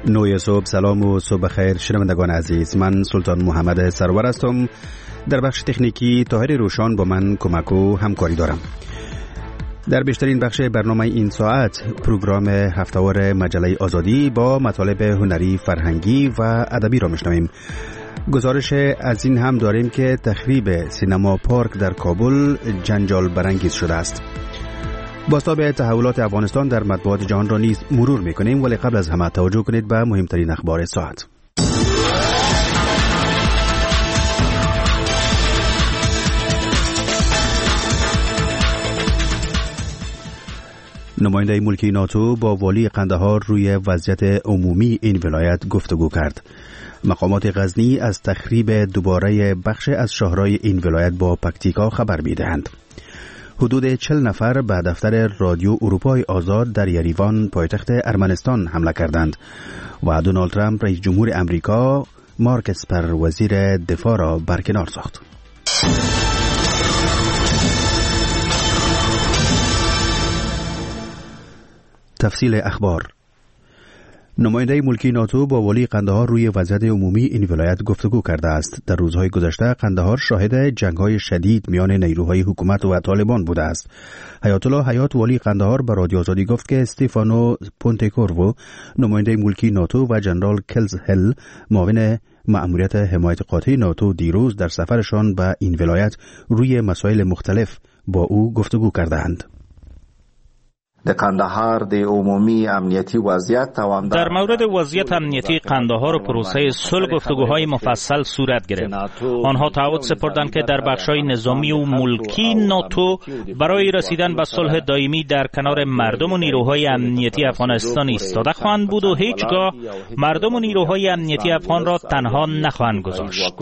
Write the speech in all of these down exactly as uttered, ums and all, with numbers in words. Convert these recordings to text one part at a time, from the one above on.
نوی صبح، سلام و صبح خیر شنوندگان عزیز. من سلطان محمد سرور هستم. در بخش تکنیکی طاهر روشان با من کمک و همکاری دارم. در بیشترین بخش برنامه این ساعت پروگرام هفته‌وار مجله آزادی با مطالب هنری، فرهنگی و ادبی را میشنویم. گزارش از این هم داریم که تخریب سینما پارک در کابل جنجال برانگیز شده است. بازتاب تحولات افغانستان در مطبوعات جهان را نیز مرور میکنیم، ولی قبل از همه توجه کنید به مهمترین اخبار ساعت. نماینده ملکی ناتو با والی قندهار روی وضعیت عمومی این ولایت گفتگو کرد. مقامات غزنی از تخریب دوباره بخش از شهرهای این ولایت با پکتیکا خبر میدهند. حدود چهل نفر به دفتر رادیو اروپای آزاد در یریوان پایتخت ارمنستان حمله کردند و دونالد ترامپ رئیس جمهور امریکا مارک اسپر وزیر دفاع را برکنار ساخت. تفصیل اخبار. نماینده ملکی ناتو با والی قندهار روی وضعیت عمومی این ولایت گفتگو کرده است. در روزهای گذشته قندهار شاهد جنگ‌های شدید میان نیروهای حکومت و طالبان بوده است. حیات الله حیات والی قندهار به رادیو آزادی گفت که استیفانو پونتکورو نماینده ملکی ناتو و جنرال کلز هل معاون مأموریت حمایت قاطع ناتو دیروز در سفرشان به این ولایت روی مسائل مختلف با او گفتگو کردند. د قندهار د عمومی امنیتی وضعیت در مورد وضعیت امنیتی قندهار و پروسه صلح گفتگوهای مفصل صورت گرفت. آنها تعهد سپردند که در بخش‌های نظامی و ملکی ناتو برای رسیدن به صلح دائمی در کنار مردم و نیروهای امنیتی افغانستان ایستاده خواهند بود و هیچگاه مردم و نیروهای امنیتی افغان را تنها نخواهند گذاشت.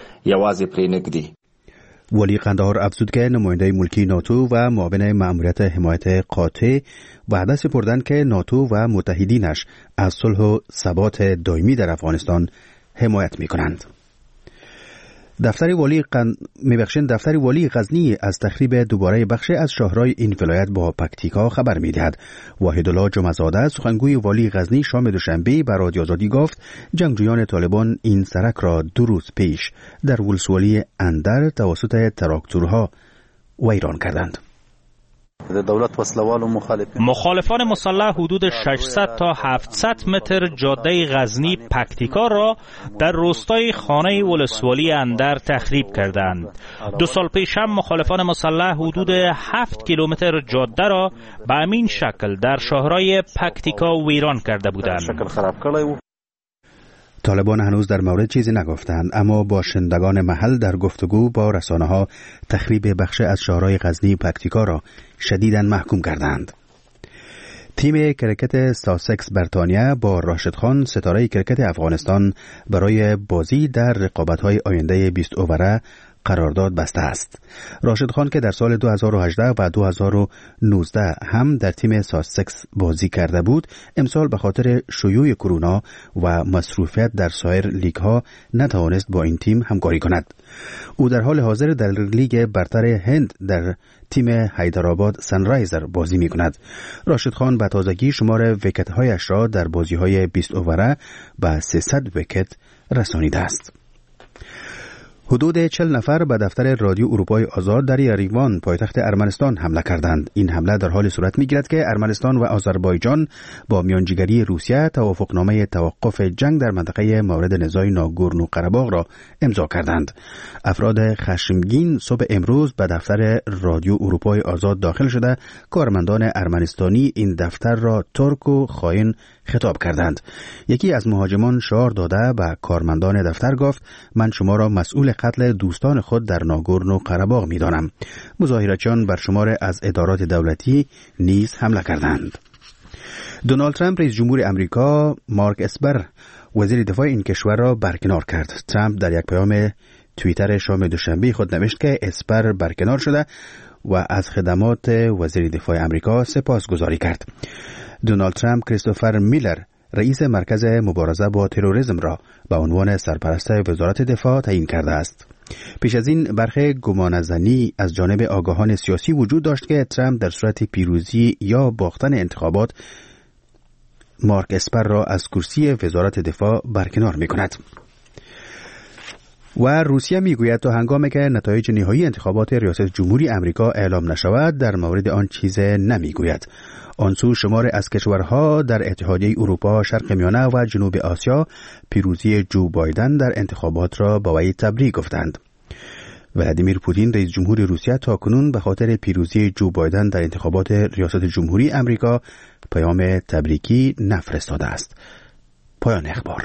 ولی قندهار افزود که نماینده ملکی ناتو و معاون مأموریت حمایت قاطع وعده سپردند که ناتو و متحدینش از صلح و ثبات دائمی در افغانستان حمایت می‌کنند. دفتر والی قن... میبخشن دفتر والی غزنی از تخریب دوباره بخش از شهرهای این ولایت با پکتیکا خبر میدهد. وحیدالله جمعزاده سخنگوی والی غزنی شام دوشنبه به رادیو آزادی گفت جنگجویان طالبان این سرک را دو روز پیش در ولسوالی اندر توسط تراکتورها ویران کردند. دولت وسلوال و مخالفین مخالفان مسلح حدود ششصد تا هفتصد متر جاده غزنی پکتیکا را در روستای خانه ولسوالی اندر تخریب کردند. دو سال پیش هم مخالفان مسلح حدود هفت کیلومتر جاده را به همین شکل در شهرهای پکتیکا ویران کرده بودند. طالبان هنوز در مورد چیزی نگفتند، اما باشندگان محل در گفتگو با رسانه‌ها تخریب بخش از شهرهای غزنی پکتیکا را شدیداً محکوم کردند. تیم کرکت ساسکس بریتانیا با راشد خان ستاره کرکت افغانستان برای بازی در رقابت‌های آینده بیست اووره قرارداد بسته است. راشد خان که در سال دو هزار و هجده و دو هزار و نوزده هم در تیم ساسکس بازی کرده بود، امسال به خاطر شیوع کرونا و مصروفیت در سایر لیگ‌ها نتوانست با این تیم همکاری کند. او در حال حاضر در لیگ برتر هند در تیم حیدرآباد سنرایزر بازی می کند. راشد خان به تازگی شمار ویکت‌هایش را در بازی‌های بیست اووره به سیصد ویکت رسانیده است. حدود چهل نفر به دفتر رادیو اروپای آزاد در یریوان پایتخت ارمنستان حمله کردند. این حمله در حال صورت می‌گیرد که ارمنستان و آذربایجان با میانجیگری روسیه توافقنامه توقف جنگ در منطقه مورد نزاع ناگورنو قره‌باغ را امضا کردند. افراد خشمگین صبح امروز به دفتر رادیو اروپای آزاد داخل شده کارمندان ارمنستانی این دفتر را ترک و خائن خطاب کردند. یکی از مهاجمان شعار داده به کارمندان دفتر گفت من شما را مسئول قتل دوستان خود در ناگورنو قره‌باغ می‌دانم. مظاهراتچیان بر شمار از ادارات دولتی نیز حمله کردند. دونالد ترامپ رئیس جمهور امریکا مارک اسپر وزیر دفاع این کشور را برکنار کرد. ترامپ در یک پیام توییتر شام دوشنبه خود نوشت که اسپر برکنار شده و از خدمات وزیر دفاع امریکا سپاسگزاری کرد. دونالد ترامپ کریستوفر میلر رئیس مرکز مبارزه با تروریسم را به عنوان سرپرست وزارت دفاع تعیین کرده است. پیش از این برخی گمانه‌زنی از جانب آگاهان سیاسی وجود داشت که ترامپ در صورت پیروزی یا باختن انتخابات مارک اسپر را از کرسی وزارت دفاع برکنار می کند. و روسیه می گوید تا هنگامی که نتایج نهایی انتخابات ریاست جمهوری امریکا اعلام نشود در مورد آن چیز نمی گوید. آن سو شمار از کشورها در اتحادیه اروپا، شرق میانه و جنوب آسیا پیروزی جو بایدن در انتخابات را با وی تبریک گفتند. ولادیمیر پوتین رئیس جمهور روسیه تاکنون به خاطر پیروزی جو بایدن در انتخابات ریاست جمهوری امریکا پیام تبریکی نفرستاده است. پایان اخبار.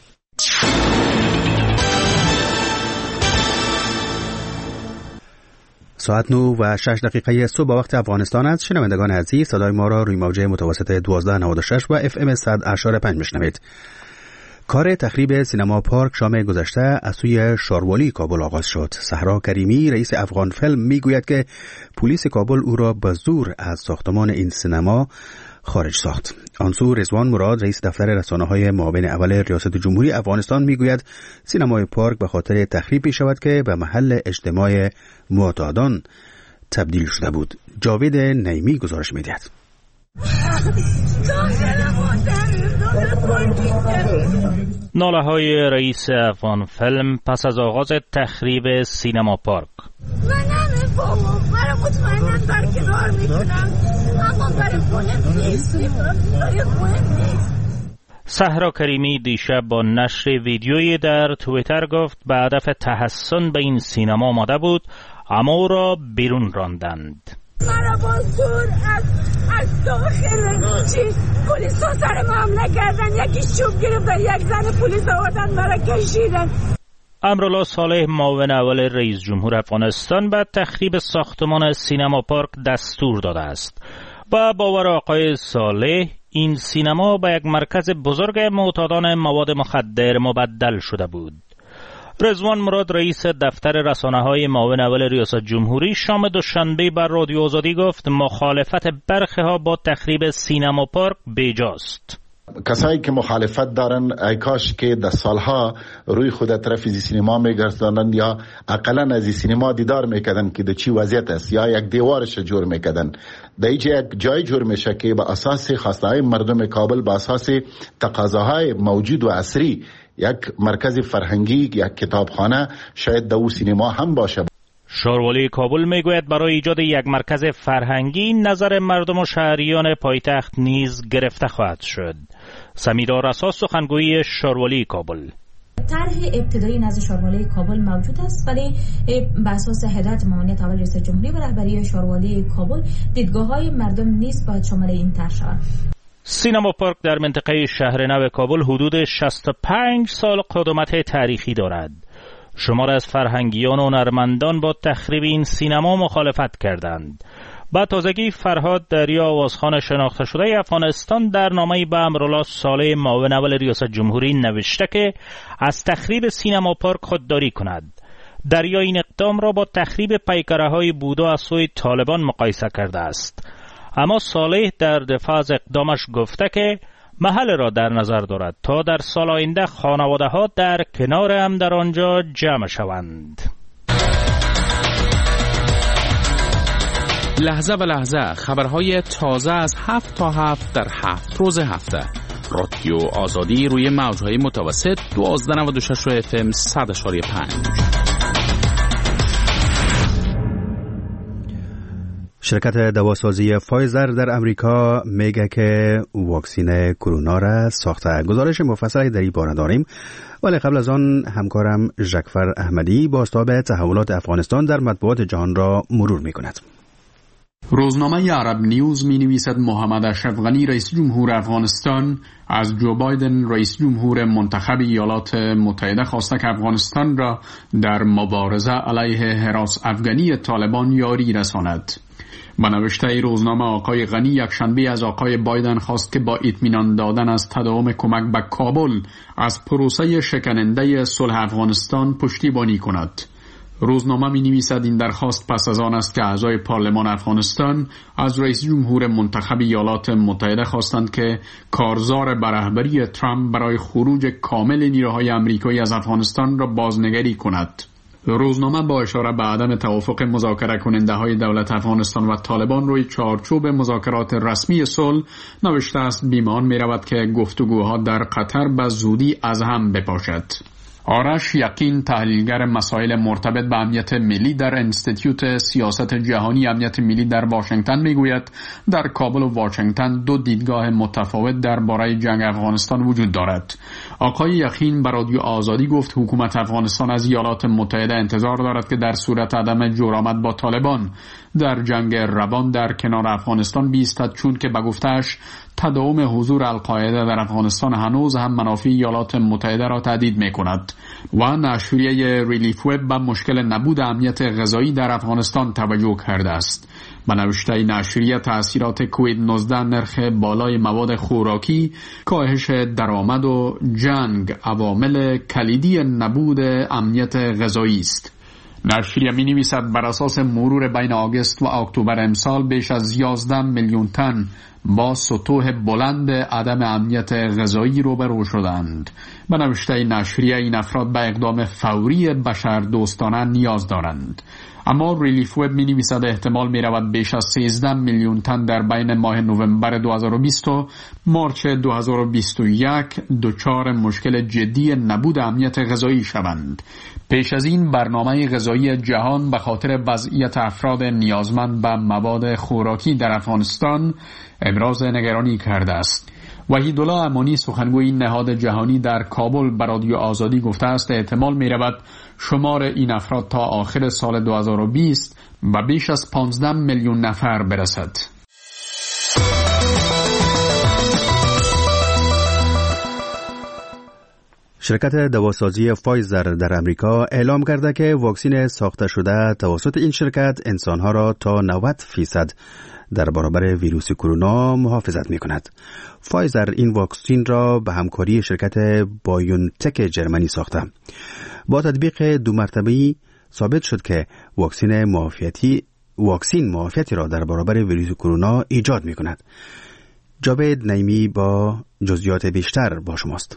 ساعت نو و شش دقیقه صبح وقت افغانستان است. شنوندگان عزیز، صدای ما را روی موجه متوسط دوازده نود و شش و اف ام صد اشاره پنج میشنوید. کار تخریب سینما پارک شام گذشته از سوی شاروالی کابل آغاز شد. صحرا کریمی رئیس افغان فیلم میگوید که پلیس کابل او را به زور از ساختمان این سینما خارج ساخت. آنسو رضوان مراد رئیس دفتر رسانه‌های معاون اول ریاست جمهوری افغانستان میگوید سینمای پارک به خاطر تخریبی شود که به محل اجتماع معتادان تبدیل شده بود. جاوید نعیمی گزارش می‌دهد. ناله‌های رئیس افغان فیلم پس از آغاز تخریب سینما پارک. من نمیفهمم، برای مطمئنن برکنار میکنم، اما برای مهم نیست، برای مهم نیست. صحرا کریمی دیشب با نشر ویدیویی در توییتر گفت به هدف تحسن به این سینما آمده بود اما او را بیرون راندند. مرا با زور از از داخل چی پلیس ها سرم حمله کردن، یکی چوب گرفتن، یک زن پلیس آوردن مرا کشیدن. امرالله صالح معاون اول رئیس جمهور افغانستان به تخریب ساختمان سینما پارک دستور داده است. با باور آقای صالح این سینما به یک مرکز بزرگ معتادان مواد مخدر مبدل شده بود. رضوان مراد رئیس دفتر رسانه‌های معاون اول ریاست جمهوری شام دوشنبه بر رادیو آزادی گفت مخالفت برخی‌ها با تخریب سینما پارک بیجاست. کسایی که مخالفت دارن ای کاش که در سالها روی خود طرف از سینما میگرداندن یا اقلا از سینما دیدار میکردن که در چی وضعیت است یا یک دیوارش جور میکردن. در اینجا یک جای جور میشه که با اساس خواستهای مردم کابل، با اساس تقاضاهای موجود و عصری یک مرکز فرهنگی، یک کتابخانه شاید در او سینما هم باشه. شاروالی کابل میگوید برای ایجاد یک مرکز فرهنگی نظر مردم و شهریان پایتخت نیز گرفته خواهد شد. سمیرا رسا سخنگوی شاروالی کابل: طرح ابتدایی نزد شاروالی کابل موجود است، ولی بر اساس هدایت معاونیت اول رئیس جمهوری و رهبری شاروالی کابل دیدگاه‌های مردم نیز باید شامل این طرح شود. سینما پارک در منطقه شهرنو کابل حدود شصت و پنج سال قدمت تاریخی دارد. شمار از فرهنگیان و هنرمندان با تخریب این سینما مخالفت کردند. با تازگی فرهاد دریا آوازخوان شناخته شده افغانستان در نامه‌ای به امرالله صالح معاون اول ریاست جمهوری نوشته که از تخریب سینما پارک خودداری کند. دریا این اقدام را با تخریب پیکره‌های بودا از سوی طالبان مقایسه کرده است. اما صالح در دفاع از اقدامش گفته که محل را در نظر دارد تا در سال آینده خانواده ها در کنار هم در آنجا جمع شوند. لحظه به لحظه خبرهای تازه از هفت تا هفت در هفت روز هفته. رادیو آزادی روی موجهای متوسط دوازده نود و شش و اف ام صد اشاری پنج. شرکت دواسازی فایزر در امریکا میگه که واکسین کرونا را ساخته. گزارش مفصلی در این باره داریم، ولی قبل از آن همکارم ژکفر احمدی بازتاب تحولات افغانستان در مطبوعات جهان را مرور می کند. روزنامه عرب نیوز می نویسد محمد اشرف غنی رئیس جمهور افغانستان از جو بایدن رئیس جمهور منتخب ایالات متحده خواسته که افغانستان را در مبارزه علیه هراس افغانی طالبان یاری رساند. با نوشته روزنامه آقای غنی یکشنبه از آقای بایدن خواست که با اطمینان دادن از تداوم کمک به کابل از پروسه شکننده صلح افغانستان پشتیبانی کند. روزنامه می نویسد این درخواست پس از آن است که اعضای پارلمان افغانستان از رئیس جمهور منتخب ایالات متحده خواستند که کارزار به رهبری ترامپ برای خروج کامل نیروهای آمریکایی از افغانستان را بازنگری کند. روزنامه با اشاره به عدم توافق مذاکره کننده های دولت افغانستان و طالبان روی چارچوب مذاکرات رسمی صلح نوشته است بیمان می رود که گفتگوها در قطر به زودی از هم بپاشد. آرش یقین، تحلیلگر مسائل مرتبط به امنیت ملی در انستیتیوت سیاست جهانی امنیت ملی در واشنگتن میگوید در کابل و واشنگتن دو دیدگاه متفاوت درباره جنگ افغانستان وجود دارد. آقای یقین به رادیو آزادی گفت حکومت افغانستان از ایالات متحده انتظار دارد که در صورت عدم جرأت با طالبان در جنگ روان در کنار افغانستان بیستد، چون که به گفته‌اش تداوم حضور القاعده در افغانستان هنوز هم منافع ایالات متحده را تهدید می‌کند. و نشریه ریلیف وب به مشکل نبود امنیت غذایی در افغانستان توجه کرده است. به نوشته نشریه تأثیرات کووید نوزده، نرخ بالای مواد خوراکی، کاهش درآمد و جنگ عوامل کلیدی نبود امنیت غذایی است. نشریه می نویسد بر اساس مرور بین آگوست و اکتبر امسال بیش از یازده میلیون تن با سطوح بلند عدم امنیت غذایی روبرو شدند. به نوشته نشریه این افراد به اقدام فوری بشردوستانه نیاز دارند. اما ریلیف وب می نویسد احتمال می رود بیش از سیزده میلیون تن در بین ماه نوامبر دو هزار و بیست و مارچ دو هزار و بیست و یک دچار مشکل جدی نبود امنیت غذایی شوند. پیش از این برنامه غذایی جهان به خاطر وضعیت افراد نیازمند به مواد خوراکی در افغانستان ابراز نگرانی کرده است. وحیدالله امانی، سخنگوی نهاد جهانی در کابل، به رادیو آزادی گفته است احتمال می رود شمار این افراد تا آخر سال دو هزار و بیست و بیش از پانزده میلیون نفر برسد. شرکت دواسازی فایزر در امریکا اعلام کرده که واکسن ساخته شده توسط این شرکت انسانها را تا نود فیصد در برابر ویروس کرونا محافظت می کند. فایزر این واکسن را به همکاری شرکت بایونتک جرمنی ساخته. با تطبیق دو مرتبه‌ای ثابت شد که واکسن معافیتی واکسن معافیتی را در برابر ویروس کرونا ایجاد می کند. جاوید نعیمی با جزئیات بیشتر با شماست.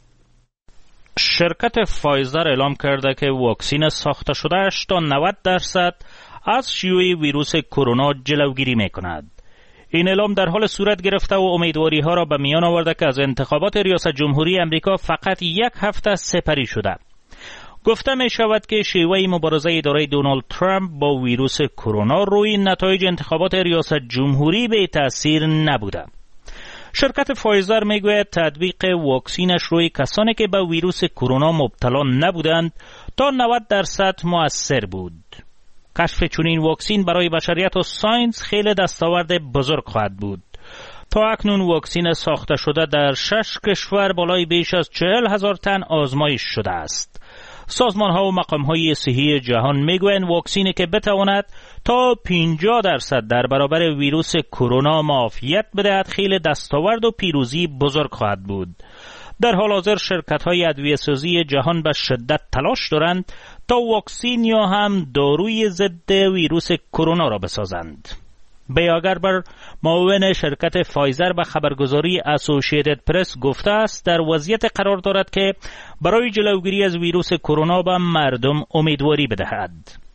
شرکت فایزر اعلام کرده که واکسن ساخته شده‌اش تا نود درصد از شیوع ویروس کرونا جلوگیری می‌کند. این اعلام در حال صورت گرفته و امیدواری ها را به میان آورده که از انتخابات ریاست جمهوری امریکا فقط یک هفته سپری شده. گفته می شود که شیوه مبارزه اداره دونالد ترامپ با ویروس کرونا روی نتایج انتخابات ریاست جمهوری به تأثیر نبوده. شرکت فایزر میگوید تطبیق واکسینش روی کسانی که به ویروس کرونا مبتلا نبودند تا نود درصد مؤثر بود. کشف چنین واکسن برای بشریت و ساینس خیلی دستاورد بزرگ خواهد بود. تا اکنون واکسن ساخته شده در شش کشور بالای بیش از چهل هزار تن آزمایش شده است. سازمان ها و مقام های صحی جهان میگویند واکسنی که بتواند تا پنجاه درصد در برابر ویروس کرونا معافیت بدهد خیلی دستاورد و پیروزی بزرگ خواهد بود. در حال حاضر شرکت های ادویه‌سازی جهان به شدت تلاش دارند تا واکسن یا هم داروی ضد ویروس کرونا را بسازند. بیاگر بر معاون شرکت فایزر به خبرگزاری اسوسییتد پرس گفته است در وضعیت قرار دارد که برای جلوگیری از ویروس کرونا به مردم امیدواری بدهد.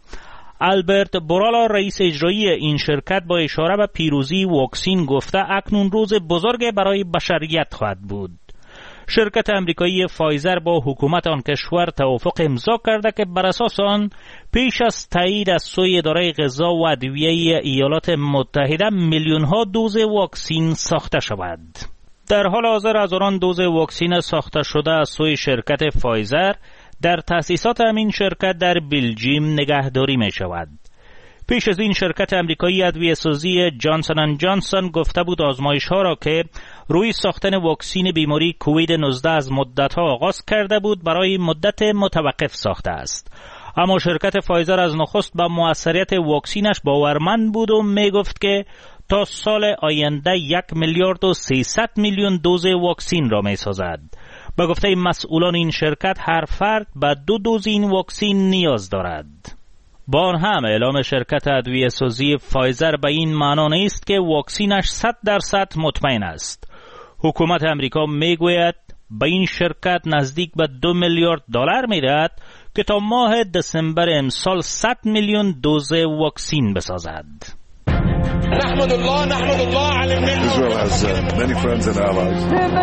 آلبرت بورالا، رئیس اجرایی این شرکت، با اشاره به پیروزی واکسن گفته اکنون روز بزرگ برای بشریت خواهد بود. شرکت امریکایی فایزر با حکومت آن کشور توافق امضا کرده که بر اساس آن پیش از تایید از سوی اداره غذا و ادویه ایالات متحده میلیون ها دوز واکسن ساخته شود. در حال حاضر هزاران دوز واکسن ساخته شده از سوی شرکت فایزر در تأسیسات همین شرکت در بلژیم نگهداری می شود. پیش از این شرکت امریکایی ادویه‌سازی جانسون اند جانسون گفته بود آزمایش ها را که روی ساختن واکسن بیماری کووید نوزده از مدت ها آغاز کرده بود برای مدت متوقف ساخته است. اما شرکت فایزر از نخست به موثریت واکسنش باورمند بود و می گفت که تا سال آینده یک میلیارد و سیصد میلیون دوز واکسن را می سازد. به گفته مسئولان این شرکت هر فرد به دو دوز این واکسن نیاز دارد. با آن هم اعلام شرکت ادویه‌سازی فایزر به این معنا نیست که واکسنش صد درصد مطمئن است. حکومت امریکا میگوید به این شرکت نزدیک به دو میلیارد دلار میدهد که تا ماه دسامبر امسال صد میلیون دوز واکسین بسازد. نحمد الله نحمد الله علی النعمة. Israel has uh, many friends and allies.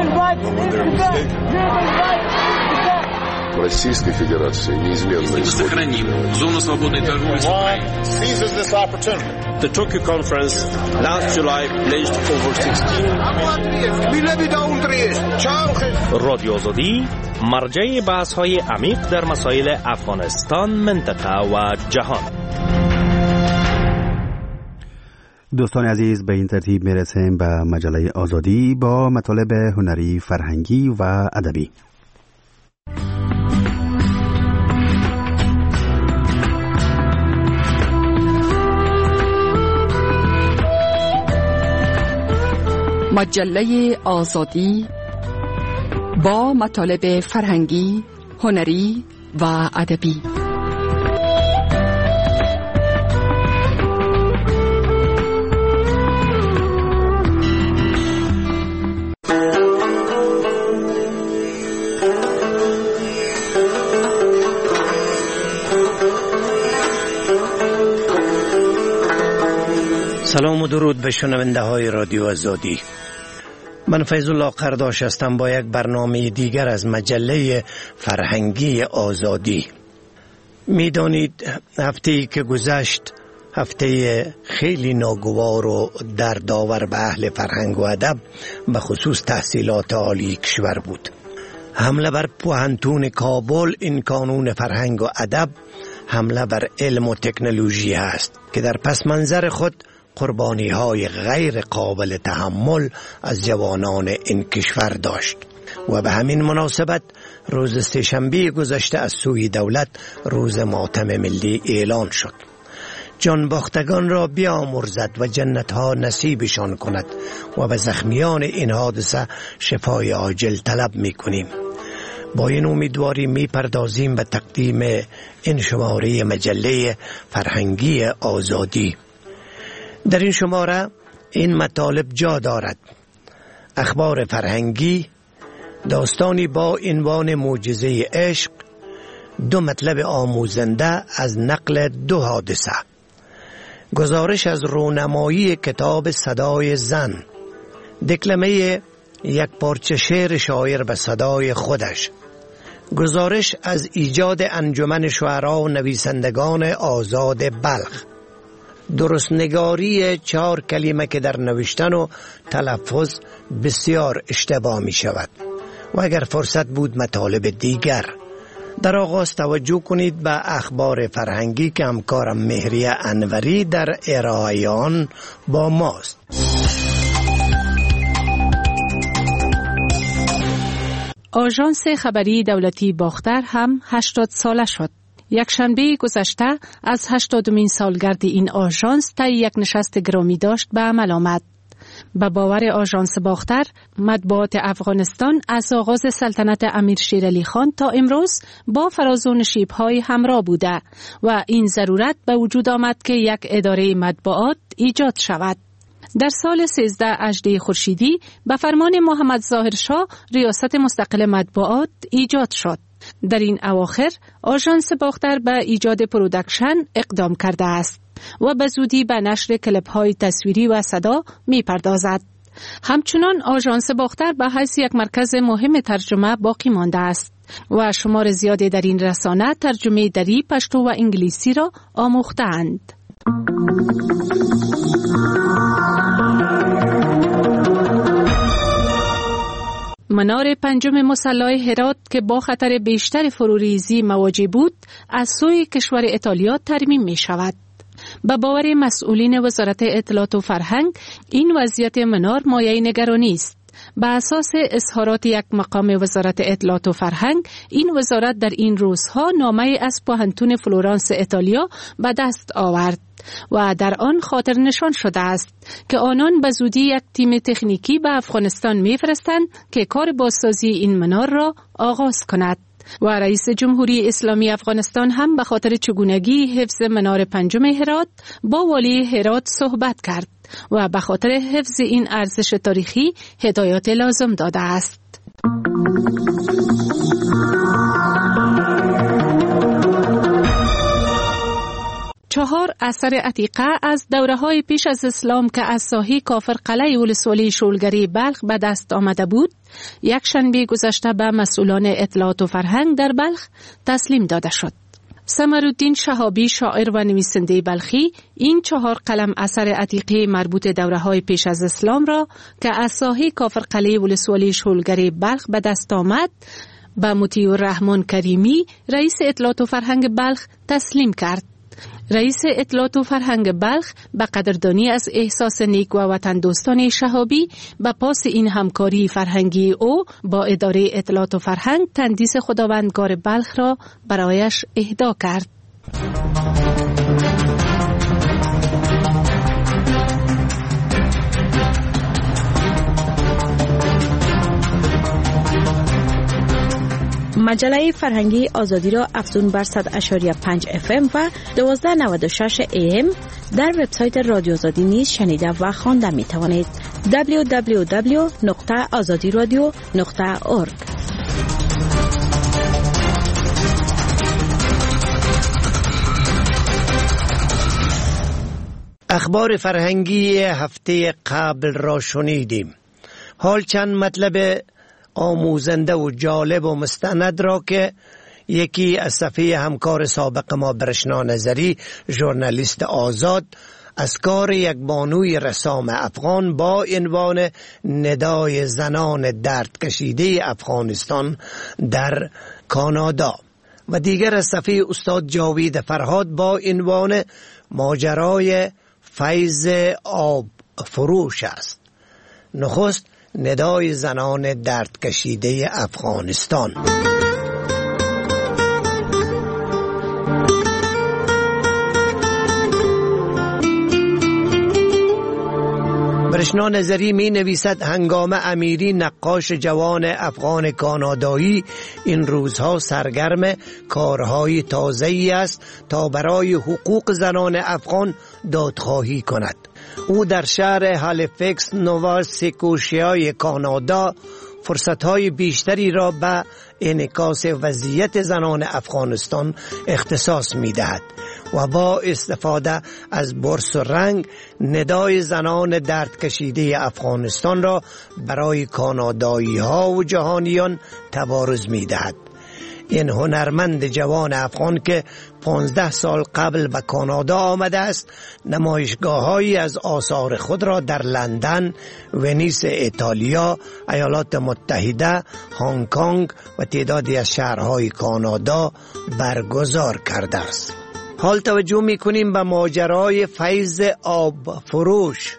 Российской Федерации неизменно сохраним зону свободной торговли с Украиной. Seizes this opportunity. The Tokyo conference last July pledged over sixteen رادیو آزادی مرجع بحث‌های عمیق در مسائل افغانستان، منطقه و جهان. دوستان عزیز، به این ترتیب میرسیم به مجله آزادی با مطالب هنری، فرهنگی و ادبی. مجله آزادی با مطالب فرهنگی، هنری و ادبی. سلام و درود به شنونده های رادیو آزادی. من فیض الله قرداش هستم با یک برنامه دیگر از مجله فرهنگی آزادی. میدانید هفته‌ای که گذشت هفته خیلی ناگوار و دردآور به اهل فرهنگ و ادب، به خصوص تحصیلات عالی کشور بود. حمله بر پوهنتون کابل، این کانون فرهنگ و ادب، حمله بر علم و تکنولوژی است که در پس منظر خود قربانی های غیر قابل تحمل از جوانان این کشور داشت و به همین مناسبت روز سه‌شنبه گذشته از سوی دولت روز ماتم ملی اعلان شد. جان باختگان را بیامرزد و جنت ها نصیبشان کند و به زخمیان این حادثه شفای عاجل طلب می کنیم. با این امیدواری می پردازیم به تقدیم این شماره مجله فرهنگی آزادی. در این شماره این مطالب جا دارد: اخبار فرهنگی، داستانی با عنوان معجزه عشق، دو مطلب آموزنده از نقل دو حادثه، گزارش از رونمایی کتاب صدای زن، دکلمه یک پارچه شعر شاعر به صدای خودش، گزارش از ایجاد انجمن شعرا و نویسندگان آزاد بلخ، درست نگاری چهار کلمه که در نوشتن و تلفظ بسیار اشتباه می شود و اگر فرصت بود مطالب دیگر. در آغاز توجه کنید به اخبار فرهنگی که همکارم مهریه انوری در ارائه آن با ماست. آژانس خبری دولتی باختر هم هشتاد ساله شد. یک شنبه گذشته از هشتادمین سالگرد این آژانس طی یک نشست گرامی داشت به عمل آمد. به باور آژانس باختر، مطبوعات افغانستان از آغاز سلطنت امیر شیر علی خان تا امروز با فراز و نشیب‌های همراه بوده و این ضرورت به وجود آمد که یک اداره مطبوعات ایجاد شود. در سال سیزده اژده خورشیدی به فرمان محمد ظاهر شاه ریاست مستقل مطبوعات ایجاد شد. در این اواخر آژانس باختر به ایجاد پرودکشن اقدام کرده است و به زودی به نشر کلیپ‌های تصویری و صدا می‌پردازد. همچنان آژانس باختر به حیث یک مرکز مهم ترجمه باقی مانده است و شمار زیادی در این رسانه ترجمه دری، پشتو و انگلیسی را آموخته‌اند. منار پنجم مسلح هرات که با خطر بیشتر فروریزی مواجه بود، از سوی کشور ایتالیا ترمیم می شود. به باور مسئولین وزارت اطلاعات و فرهنگ، این وضعیت منار مایه نگرانی است. به اساس اظهارات یک مقام وزارت اطلاعات و فرهنگ، این وزارت در این روزها نامه از پوهنتون فلورانس ایتالیا به دست آورد و در آن خاطر نشان شده است که آنان به زودی یک تیم تکنیکی به افغانستان می‌فرستند که کار بازسازی این منار را آغاز کند. و رئیس جمهوری اسلامی افغانستان هم به خاطر چگونگی حفظ منار پنجم هرات با والی هرات صحبت کرد و به خاطر حفظ این ارزش تاریخی هدایات لازم داده است. چهار اثر عتیقه از دوره های پیش از اسلام که از ساحه کافر قلعه ولسوالی شولگری بلخ به دست آمده بود، یک شنبه گذشته به مسئولان اطلاعات و فرهنگ در بلخ تسلیم داده شد. سمرالدین شهابی، شاعر و نویسنده بلخی، این چهار قلم اثر عتیقه مربوط دوره های پیش از اسلام را که از ساحه کافر قلعه ولسوالی شولگری بلخ به دست آمد به مطیع الرحمن کریمی، رئیس اطلاعات و فرهنگ بلخ تسلیم کرد. رئیس اطلاعات و فرهنگ بلخ به قدردانی از احساس نیک و وطن دوستان شهابی به پاس این همکاری فرهنگی او با اداره اطلاعات و فرهنگ تندیس خداوندگار بلخ را برایش اهدا کرد. مجله فرهنگی آزادی را افزون بر صد اشاری پنج اف ام و دوازده نود و شش ای ام در وبسایت رادیو آزادی نیز شنیده و خوانده می توانید. دبلیو دبلیو دبلیو نقطه آزادی رادیو نقطه اورگ. اخبار فرهنگی هفته قبل را شنیدیم. حال چند مطلب آموزنده و جالب و مستند را که یکی از صفحه همکار سابق ما برشنا نظری، ژورنالیست آزاد، از کار یک بانوی رسام افغان با عنوان ندای زنان درد کشیده افغانستان در کانادا و دیگر از صفحه استاد جاوید فرهاد با عنوان ماجرای فیض آب فروش است. نخست ندای زنان درد کشیده افغانستان. برشنا نظری می نویسد هنگام امیری نقاش جوان افغان کانادایی این روزها سرگرم کارهای تازه‌ای است تا برای حقوق زنان افغان دادخواهی کند. او در شهر هالیفکس، نووا سکوشیای کانادا فرصتهای بیشتری را به انعکاس وضعیت زنان افغانستان اختصاص می دهد و با استفاده از برس و رنگ ندای زنان درد کشیده افغانستان را برای کانادایی ها و جهانیان تبارز می دهد. این هنرمند جوان افغان که پانزده سال قبل به کانادا آمده است، نمایشگاه‌هایی از آثار خود را در لندن، ونیس ایتالیا، ایالات متحده، هنگ کنگ و تعدادی از شهرهای کانادا برگزار کرده است. حال توجه می‌کنیم به ماجرای فیض آب فروش.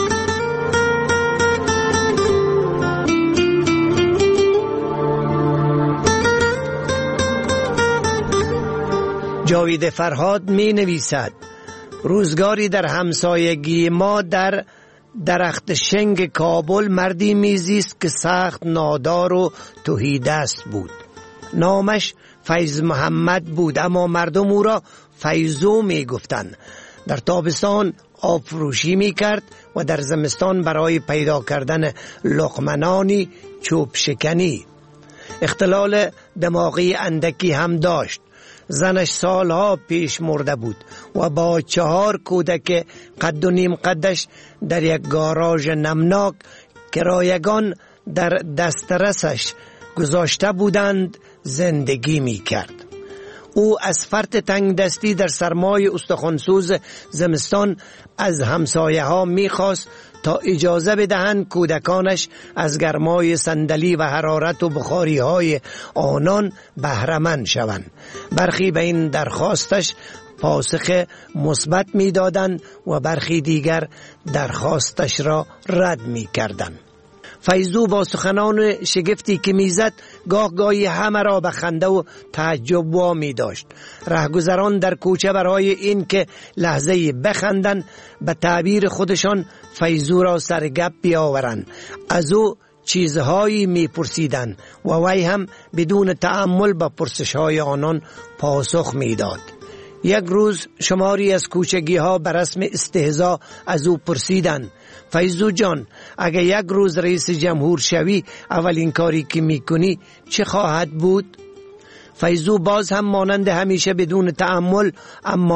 جاوید فرهاد می نویسد روزگاری در همسایگی ما در درخت شنگ کابل مردی میزیست که سخت نادار و تهیدست بود. نامش فیض محمد بود، اما مردم او را فیضو می گفتند. در تابستان آب فروشی می کرد و در زمستان برای پیدا کردن لقمنانی چوب شکنی. اختلال دماغی اندکی هم داشت. زنش سالها پیش مرده بود و با چهار کودک قد و نیم قدش در یک گاراژ نمناک کرایگان در دسترسش گذاشته بودند زندگی می کرد. او از فرط تنگ دستی در سرمای استخوانسوز زمستان از همسایه ها می خواست تا اجازه بدهند کودکانش از گرمای صندلی و حرارت و بخاری های آنان بهره‌مند شوند. برخی به این درخواستش پاسخ مثبت می دادند و برخی دیگر درخواستش را رد می کردند. فیضو با سخنان شگفتی که میزد گاه گاهی همه را به خنده و تعجب وامی داشت. رهگذران در کوچه برای این که لحظه بخندند به تعبیر خودشان فیضو را سرگپ بیاورند از او چیزهایی میپرسیدند و وی هم بدون تأمل به پرسش‌های آنان پاسخ میداد. یک روز شماری از کوچگی ها به رسم استهزا از او پرسیدند فیضو جان، اگر یک روز رئیس جمهور شوی اولین کاری که میکنی چه خواهد بود؟ فیضو باز هم مانند همیشه بدون تأمل اما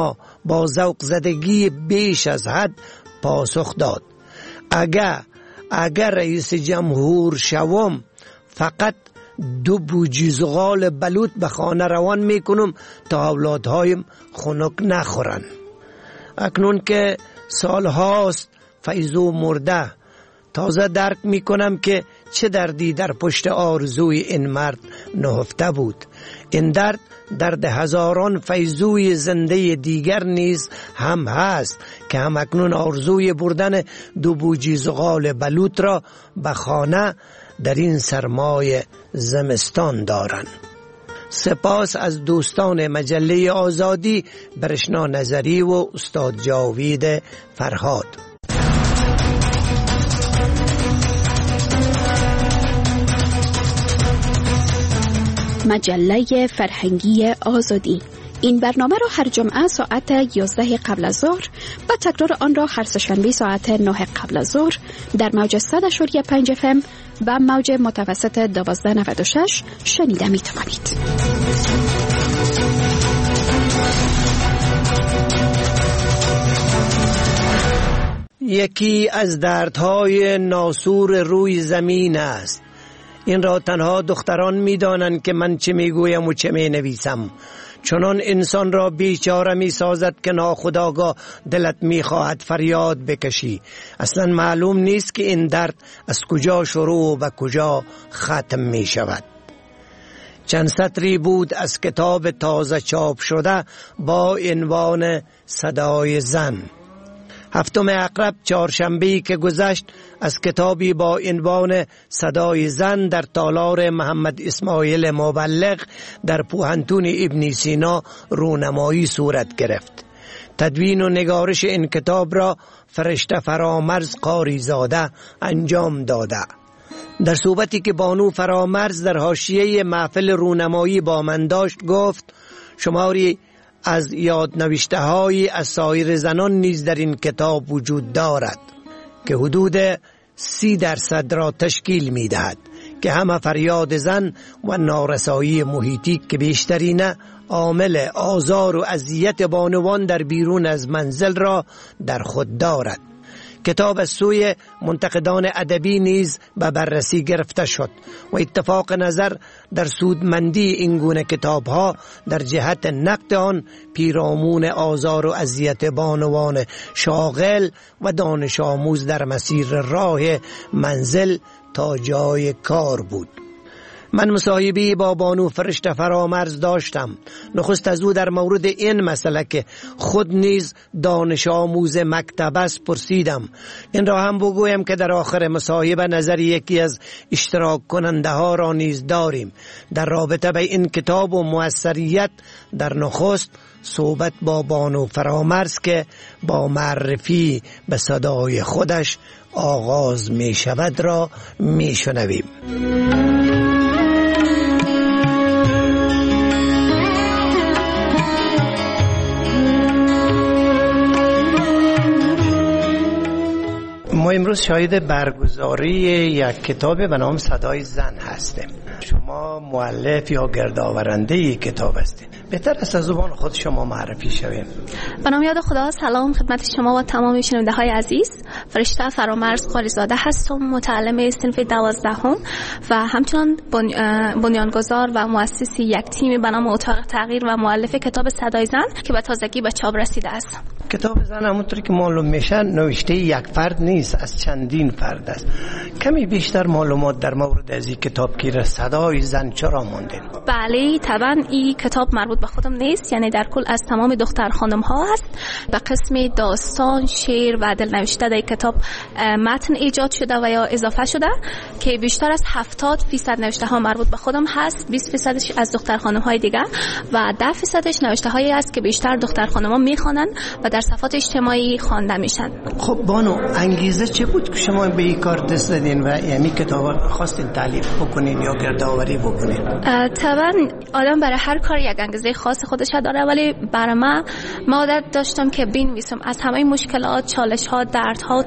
با ذوق زدگی بیش از حد پاسخ داد: اگر اگر رئیس جمهور شوم فقط دو بوجی زغال بلوط به خانه روان میکنم تا اولادهایم خنک نخورن. اکنون که سالهاست فیضو مرده، تازه درک میکنم که چه دردی در پشت آرزوی این مرد نهفته بود. این درد درد هزاران فیضوی زنده دیگر نیز هم هست که هم اکنون آرزوی بردن دو بوجی زغال بلوط را به خانه در این سرمای زمستان دارند. سپاس از دوستان مجله آزادی، برشنا نظری و استاد جاوید فرهاد. مجله فرهنگی آزادی. این برنامه را هر جمعه ساعت یازده قبل از ظهر و تکرار آن را هر سه‌شنبه ساعت نه قبل از ظهر در موج صد و پنج اف ام و موج متوسط دوازده نود و شش شنیده می توانید. یکی از دردهای ناسور روی زمین است. این را تنها دختران می دانند که من چه می گویم و چه می نویسم. چنان انسان را بیچاره می سازد که ناخودآگاه دلت می خواهد فریاد بکشی. اصلا معلوم نیست که این درد از کجا شروع و کجا ختم می شود. چند سطری بود از کتاب تازه چاپ شده با عنوان صدای زن. هفتم عقرب چهارشنبه‌ای که گذشت از کتابی با عنوان صدای زن در تالار محمد اسماعیل مبلغ در پوهنتون ابن سینا رونمایی صورت گرفت. تدوین و نگارش این کتاب را فرشته فرامرز قاری زاده انجام داده. در صحبتی که بانو فرامرز در حاشیه محفل رونمایی با من داشت گفت: شماری از یادنوشته های از سایر زنان نیز در این کتاب وجود دارد که حدود سی درصد را تشکیل می دهد که همه فریاد زن و نارسایی محیطی که بیشترین عامل آزار و اذیت بانوان در بیرون از منزل را در خود دارد. کتاب از سوی منتقدان ادبی نیز به بررسی گرفته شد و اتفاق نظر در سودمندی این گونه کتاب‌ها در جهت نقد آن پیرامون آزار و اذیت بانوان شاغل و دانش آموز در مسیر راه منزل تا جای کار بود. من مصاحبه‌ای با بانو فرشته فرامرز داشتم. نخست از او در مورد این مسئله که خود نیز دانش آموز مکتب است پرسیدم. این را هم بگویم که در آخر مصاحبه نظر یکی از اشتراک کننده ها را نیز داریم در رابطه به این کتاب و موثریت. در نخست صحبت با بانو فرامرز که با معرفی به صدای خودش آغاز می شود را می شنویم. ما امروز شاهد برگزاری یک کتاب به نام صدای زن هستیم. شما مؤلف یا گردآورنده این کتاب هستید. بهتر است از زبان خود شما معرفی شوید. به نام یاد خدا، سلام خدمت شما و تمام شنونده های عزیز. فرشته فرامرز قاریزاده هستم، متعلم صنف دوازدهم و همچنان بنیانگذار و مؤسس یک تیم به نام اتاق تغییر و مؤلف کتاب صدای زن که به تازگی به چاپ رسیده است. کتاب زن همونطوری که معلوم میشه نوشته یک فرد نیست، از چندین فرد است. کمی بیشتر معلومات در مورد از این کتاب که صدای زن چرا موندین؟ بله، طبعا این کتاب مربوط به خودم نیست، یعنی در کل از تمام دختر خانم ها هست. به قسم داستان، شعر و دلنوشته در کتاب متن ایجاد شده و یا اضافه شده که بیشتر از هفتاد فیصد نوشته ها مربوط به خودم هست، بیست فیصدش از دختر خانم های دیگه و ده فیصدش نوشته هایی است که بیشتر دختر خانم ها میخوانن و در صفحات اجتماعی خوانده میشن. خب بانو، انگیزه چه بود که شما به این کار دست دادین و یعنی کتاب خواستین تالیف بکنین یا گردآوری بکنین؟ طبعا آدم برای هر کار یک انگیزه خاص خودش داره، ولی برای من ما عادت داشتم که بنویسم از همه مشکلات، چالش ها، درد ها،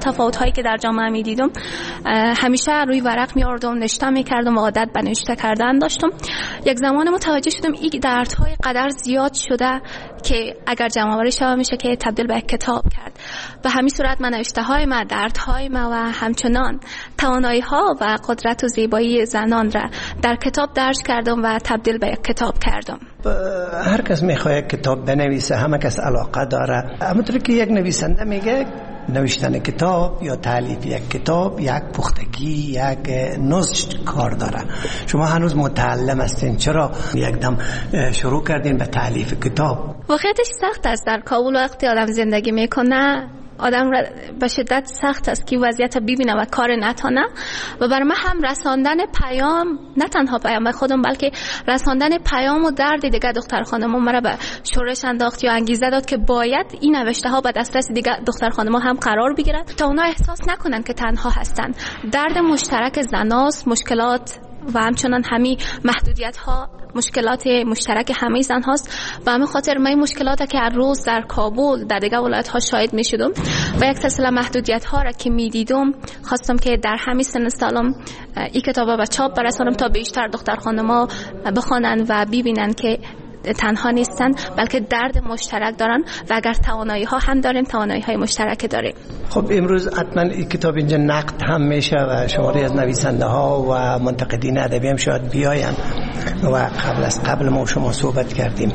تفاوت هایی که در جامعه می دیدم همیشه روی ورق می آوردم، نوشته می کردم و عادت به نوشته کردن داشتم. یک زمان متوجه شدم این دردهای قدر زیاد شده که اگر جمع آوری شود میشه که تبدیل به کتاب کرد. به همین صورت من نوشته های ما، دردهای ما و همچنان توانایی ها و قدرت و زیبایی زنان را در کتاب درج کردم و تبدیل به کتاب کردم. هر کس میخواد کتاب بنویسه، همه کس علاقه داره. همونطور که یک نویسنده میگه نوشتن کتاب یا تالیف یک کتاب یک پختگی، یک نضج کار داره. شما هنوز متعلم هستین، چرا یک دم شروع کردین به تالیف کتاب؟ واقعیتش سخت است. در کابل وقتی آدم زندگی میکنه آدم را به شدت سخت است که وضعیت ببینه و کار نتانه و برای من هم رساندن پیام، نه تنها پیام به خودم بلکه رساندن پیام و درد دیگه دختر خانم‌ها مرا به شورش انداخت یا انگیزه داد که باید این نوشته ها به دسترس دیگه دختر خانم‌ها هم قرار بگیرن تا اونا احساس نکنن که تنها هستن. درد مشترک زناست، مشکلات و همچنان همین محدودیت ها مشکلات مشترک همه زن هاست و همین خاطر من مشکلاتی که هر روز در کابل در دیگه ولایت ها شاهد می شدم و یک سلسله محدودیت ها را که می دیدم خواستم که در همین سن سالم این کتاب به چاپ برسانم تا بیشتر دختر خانم‌ها بخوانن و ببینن که تنها نیستن بلکه درد مشترک دارن و اگر توانایی ها هم داریم توانایی های مشترک داریم. خب امروز حتما این کتاب اینجا نقد هم میشه و شماری از نویسنده ها و منتقدین ادبی هم شاید بیاین و قبل از قبل ما شما صحبت کردیم.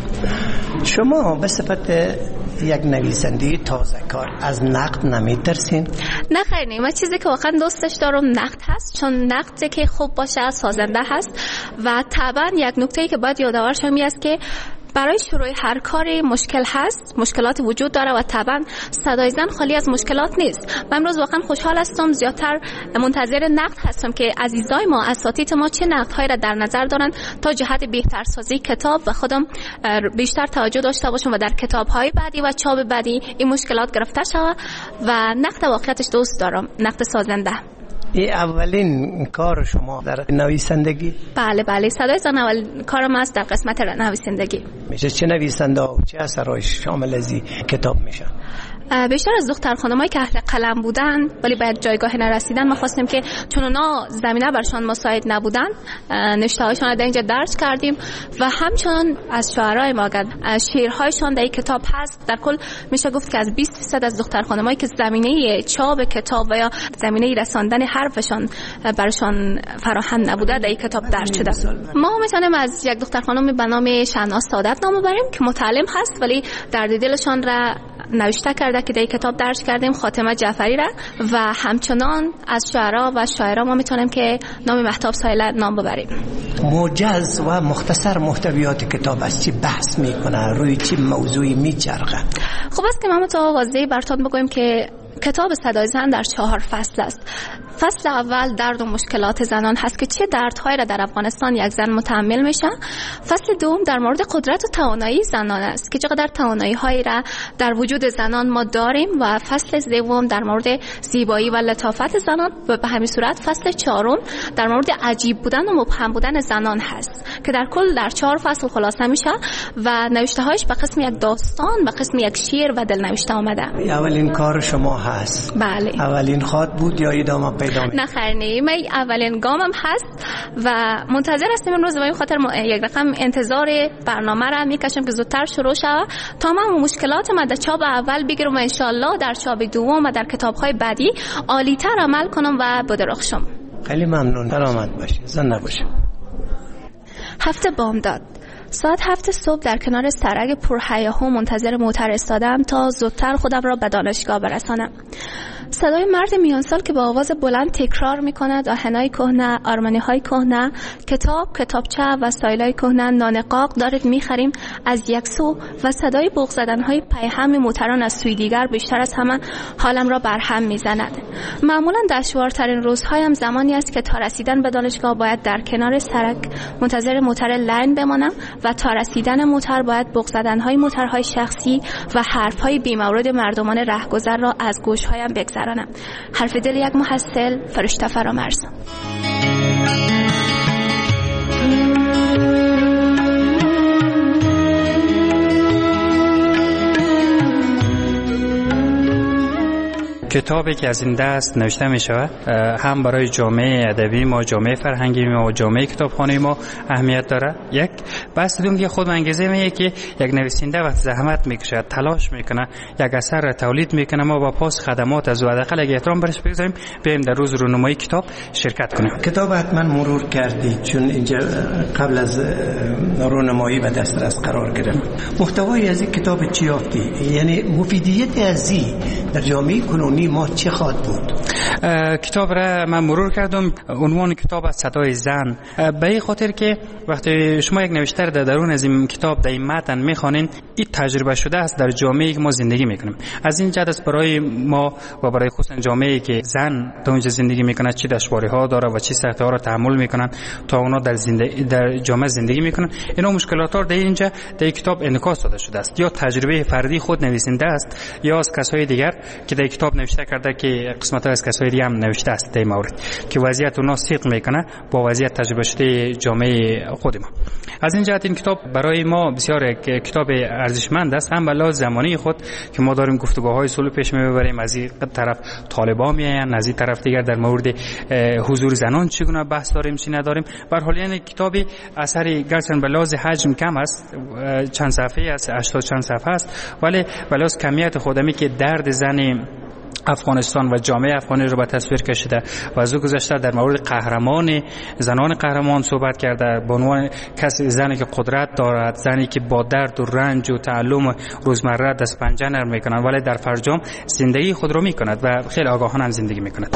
شما به صفت یک نویسنده تازه کار از نقد نمیترسین؟ نه خیلی، من چیزی که واقعا دوستش دارم نقد هست، چون نقدی که خوب باشه سازنده هست و طبعا یک نکته‌ای که باید یادآورش هم است که برای شروع هر کاری مشکل هست، مشکلات وجود داره و طبعا صدای زن خالی از مشکلات نیست. من امروز واقعا خوشحال هستم، زیادتر منتظر نقد هستم که عزیزای ما، اساتید ما چه نقدهایی را در نظر دارن تا جهت بهترسازی کتاب و خودم بیشتر توجه داشته باشم و در کتاب‌های بعدی و چاپ بعدی این مشکلات گرفته شود و نقد واقعیتش دوست دارم، نقد سازنده. این اولین کار شما در نویسندگی؟ بله بله، صدای زن اول کارم است در قسمت نویسندگی. میشه چه نویسنده و چه اثرهای شامل از کتاب میشن؟ بیشتر از دختر خانمایی که اهل قلم بودن ولی به جایگاه نرسیدن ما خواستیم که چون اونا زمینه برشان مساعد نبودن نوشته هایشان در اینجا درج کردیم و همچنان از شاعرای ما شعرهایشان در این کتاب هست. در کل میشه گفت که از بیست درصد از دختر خانمایی که زمینه چاپ کتاب و یا زمینه رساندن حرفشان برشان فراهم نبوده در این کتاب درج شده. ما میتونیم از یک دختر خانم به نام شهناز سعادت نام ببریم که متعلم هست ولی درد دلشان را نوشته کرده که در کتاب درج کردیم، خاتمه جعفری را، و همچنان از شعرا و شاعرا ما میتونیم که نام مهتاب سایله نام ببریم. موجز و مختصر محتویات کتاب از چی بحث میکنه، روی چی موضوعی میچرخه؟ خوب است که ما تا واضحی براتون بگویم که کتاب صدای زن در چهار فصل است. فصل اول درد و مشکلات زنان هست که چه دردهایی را در افغانستان یک زن متحمل میشه. فصل دوم در مورد قدرت و توانایی زنان است که چقدر توانایی هایی را در وجود زنان ما داریم و فصل سوم در مورد زیبایی و لطافت زنان و به همین صورت فصل چهارم در مورد عجیب بودن و مبهم بودن زنان هست که در کل در چهار فصل خلاصه میشه و نوشته هایش به قسم یک داستان، به قسم یک شعر و دلنوشته آمده. اولین کار شما هست؟ بله. اولین خواهد بود یا ادامه پیدا می‌کنه؟ نه خیر، من اولین گامم هست و منتظر هستم امروز. به این خاطر یک رقم انتظار برنامه را میکشم که زودتر شروع شود تا من مشکلات ما در چاپ اول بگیرم و ان شاء الله در چاپ دوم و در کتاب‌های بعدی عالی‌تر عمل کنم و بدرخشم. خیلی ممنون. سلامت باشید. زنده باشید. هفته بامداد ساعت هفت صبح در کنار سرک پرهیاهو منتظر موتر ایستادم تا زودتر خودم را به دانشگاه برسانم. صدای مرد میانسال که با آواز بلند تکرار می‌کند آهنای کهنه، آرمانی‌های کهنه، کتاب، کتابچه و سایلای کهنه، نان قاق دارید می‌خریم از یک سو و صدای بوق زدن‌های پیهم موتران از سوی دیگر بیشتر از همه حالم را برهم می‌زند. معمولاً دشوارترین روزهایم زمانی است که تا رسیدن به دانشگاه باید در کنار سرک منتظر موتر لاین بمانم و تا رسیدن موتر باید بوق زدن‌های موترهای شخصی و حرف‌های بی‌مورد مردمان رهگذر را از گوش‌هایم بگذرانم. حرف دل یک محصل، فرشته فرامرز. کتابی که از این دست نوشته می شود هم برای جامعه ادبی ما، جامعه فرهنگی ما و جامعه کتابخانه ما اهمیت داره. یک بحث دوم که خود انگیزه میگه که یک نویسنده وقت زحمت میکشه، تلاش میکنه، یک اثر را تولید میکنه، ما با پاس خدمات از حداقل اگه احترام برش بگذاریم بریم در روز رونمایی کتاب شرکت کنیم. کتاب حتما مرور کردید چون اینجا قبل از رونمایی به دسترس قرار گرفت. محتوای از این کتاب چی یافتی؟ یعنی مفیدیت از این در جامعه کنونی ما چه خواهد بود؟ کتاب را من مرور کردم. عنوان کتاب از صدای زن، به این خاطر که وقتی شما یک نوشته در درون از این کتاب در این متن میخوانین، این تجربه شده است در جامعه‌ای که ما زندگی میکنیم. از این جهت است برای ما و برای خصوصا جامعه‌ای که زن در اونجا زندگی میکنه چی دشواری‌ها داره و چی سختی‌ها را تحمل میکنن تا اونا در زندگی در جامعه زندگی میکنن، اینا مشکلات ها در اینجا در کتاب انعکاس داده شده است. یا تجربه فردی خود نویسنده است یا از کسای دیگر که در کتاب نوشته کرده که قسمت‌ها از کسای دیگه هم نوشته است در مورد که وضعیت اونا صدق میکنه با وضعیت تجربه شده جامعه خود ما. از این جهت این کتاب برای ما بسیار کتاب ارزشمند است، هم به لحاظ زمانی خود که ما داریم گفتگوهای صلح پیش میبریم، از این طرف طالبان میاین، از این طرف دیگر در مورد حضور زنان چگونه بحث داریم چی نداریم. به هر حال این کتابی اثری گرچند به لحاظ حجم کم است، چند صفحه است، هشتاد چند صفحه است، ولی به لحاظ کمیت خودمی که درد زن افغانستان و جامعه افغانی رو به تصویر کشیده و از او گذشته در مورد قهرمان زنان قهرمان صحبت کرده، به عنوان کسی زنی که قدرت دارد، زنی که با درد و رنج و تعلم روزمره دست پنجه نرم میکنند ولی در فرجام زندگی خود رو میکند و خیلی آگاهانه زندگی میکند.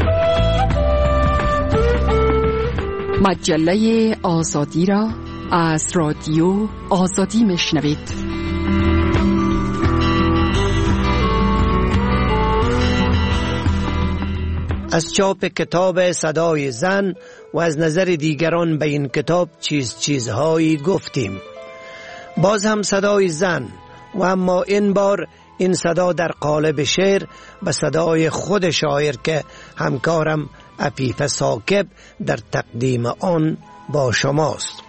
مجله آزادی را از رادیو آزادی میشنوید. از چاپ کتاب صدای زن و از نظر دیگران به این کتاب چیز چیزهایی گفتیم. باز هم صدای زن و اما این بار این صدا در قالب شعر به صدای خود شاعر که همکارم عفیف ثاقب در تقدیم آن با شماست.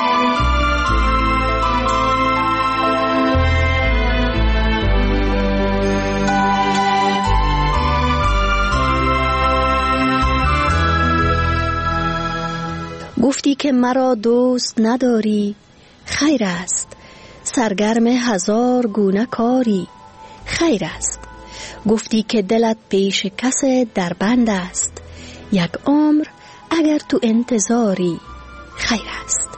گفتی که مرا دوست نداری، خیر است، سرگرم هزار گونه کاری، خیر است. گفتی که دلت پیش کس در بند است، یک عمر اگر تو انتظاری، خیر است.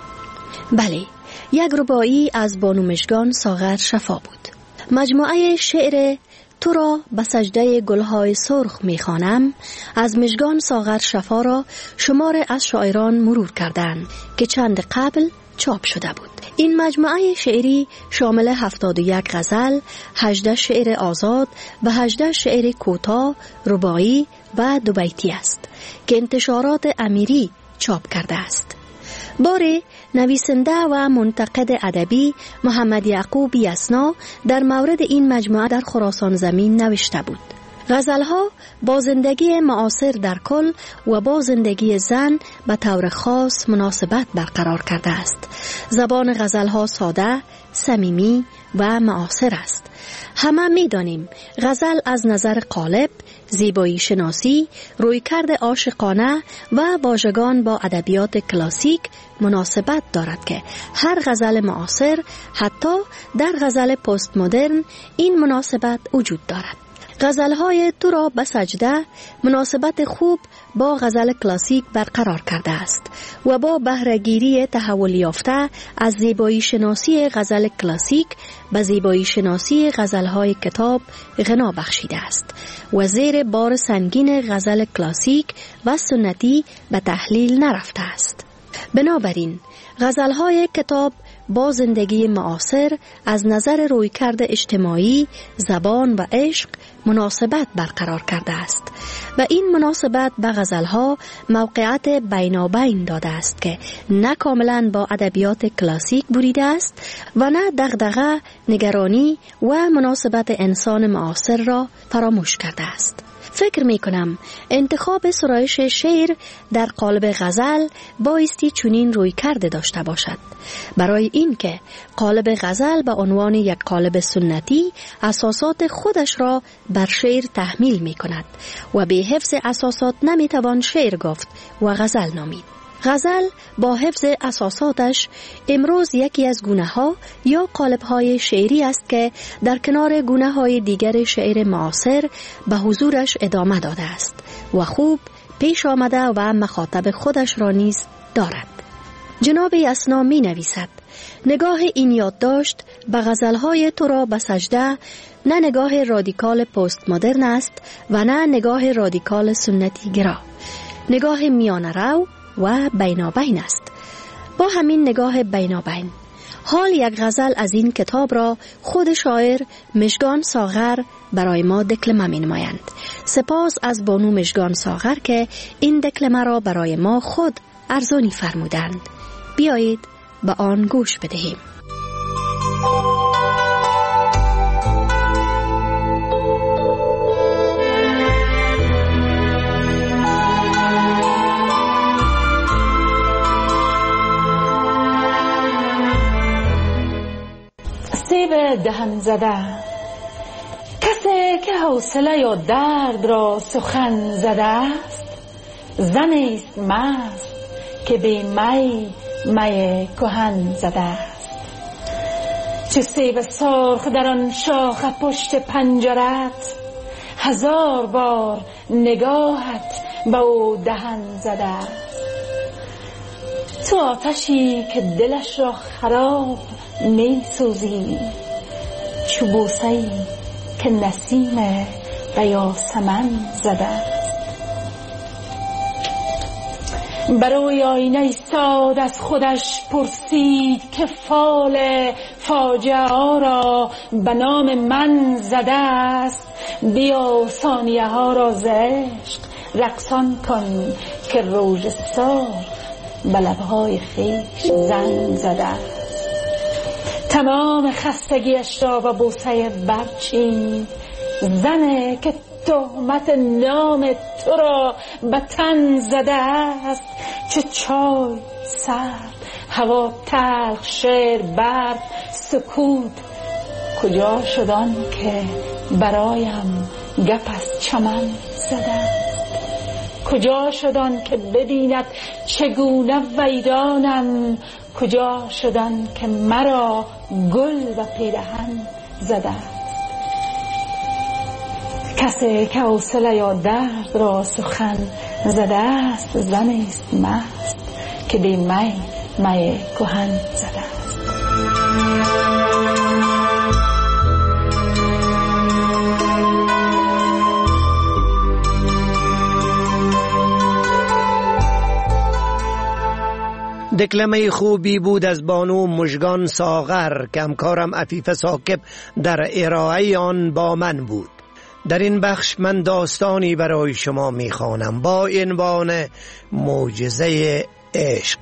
بله، یک رباعی از بانو مژگان ساغر شفا بود. مجموعه شعر تو را به سجده گلهای سرخ میخوانم از مژگان ساغر شفا را شمار از شاعران مرور کردند که چند قبل چاپ شده بود. این مجموعه شعری شامل هفتاد و یک غزل، هجده شعر آزاد و هجده شعر کوتاه، رباعی و دو بیتی است که انتشارات امیری چاپ کرده است. باره نویسنده و منتقد ادبی محمد یعقوب یسنا در مورد این مجموعه در خراسان زمین نوشته بود: غزلها با زندگی معاصر در کل و با زندگی زن به طور خاص مناسبت برقرار کرده است. زبان غزلها ساده، صمیمی و معاصر است. همه می دانیم غزل از نظر قالب، زیبایی شناسی، رویکرد عاشقانه و واژگان با ادبیات کلاسیک مناسبت دارد که هر غزل معاصر حتی در غزل پست مدرن این مناسبت وجود دارد. غزلهای تو را به سجده مناسبت خوب با غزل کلاسیک برقرار کرده است و با بهره‌گیری تحول یافته از زیبایی شناسی غزل کلاسیک به زیبایی شناسی غزلهای کتاب غنا بخشیده است و زیر بار سنگین غزل کلاسیک و سنتی به تحلیل نرفته است. بنابراین غزلهای کتاب با زندگی معاصر از نظر رویکرد اجتماعی، زبان و عشق مناسبت برقرار کرده است و این مناسبت به غزلها موقعیت بینابین داده است که نه کاملا با ادبیات کلاسیک بریده است و نه دغدغه، نگرانی و مناسبت انسان معاصر را فراموش کرده است. فکر می کنم انتخاب سرایش شعر در قالب غزل بایستی چنین روی کرده داشته باشد، برای اینکه قالب غزل به عنوان یک قالب سنتی اساسات خودش را بر شعر تحمیل می کند و به حفظ اساسات نمی توان شعر گفت و غزل نامید. غزل با حفظ اساساتش امروز یکی از گونه‌ها یا قالب‌های شعری است که در کنار گونه‌های دیگر شعر معاصر به حضورش ادامه داده است و خوب پیش آمده و مخاطب خودش را نیز دارد. جناب اسنا می نویسد: نگاه این یادداشت به غزل‌های تو را به سجده نه نگاه رادیکال پست مدرن است و نه نگاه رادیکال سنتی گرا، نگاه میانه رو و بینابین است. با همین نگاه بینابین حال یک غزل از این کتاب را خود شاعر مژگان ساغر برای ما دکلمه می نمایند. سپاس از بانو مژگان ساغر که این دکلمه را برای ما خود ارزانی فرمودند. بیایید به آن گوش بدهیم. سیب دهن زده، کسی که حوصله یا درد را سخن زده است، زنی است مست که به می می کهن زده است. چه سیب سرخ در آن شاخ پشت پنجرت، هزار بار نگاهت به او دهن زده است. تو آتشی که دلش را خراب می سوزی، چو بوسه‌ای که نسیم به یاسمن زده است. برای آینه ایستاد از خودش پرسید که فال فاجعه ها را به نام من زده است. بیا ثانیه ها را ز عشق رقصان کن که روج سرخ به لبهای خویش زن زده است. تمام خستگیش را و بوسه برچین، زنه که تهمت نام تو را به تن زده است. چه چای سرد، هوا تلخ، شعر برد، سکوت کجا شدان که برایم گپ از چمن زده است. کجا شدان که ببیند چگونه ویرانم، کجا شدن که مرا گل و پیرهن زده است. کسی که حوصله یا درد را سخن زده است، زنی است مست که به می می کهن زده است. دکلمه خوبی بود از بانو مژگان ساغر که همکارم عفیف ثاقب در ارائه آن با من بود. در این بخش من داستانی برای شما میخوانم با عنوان معجزه عشق.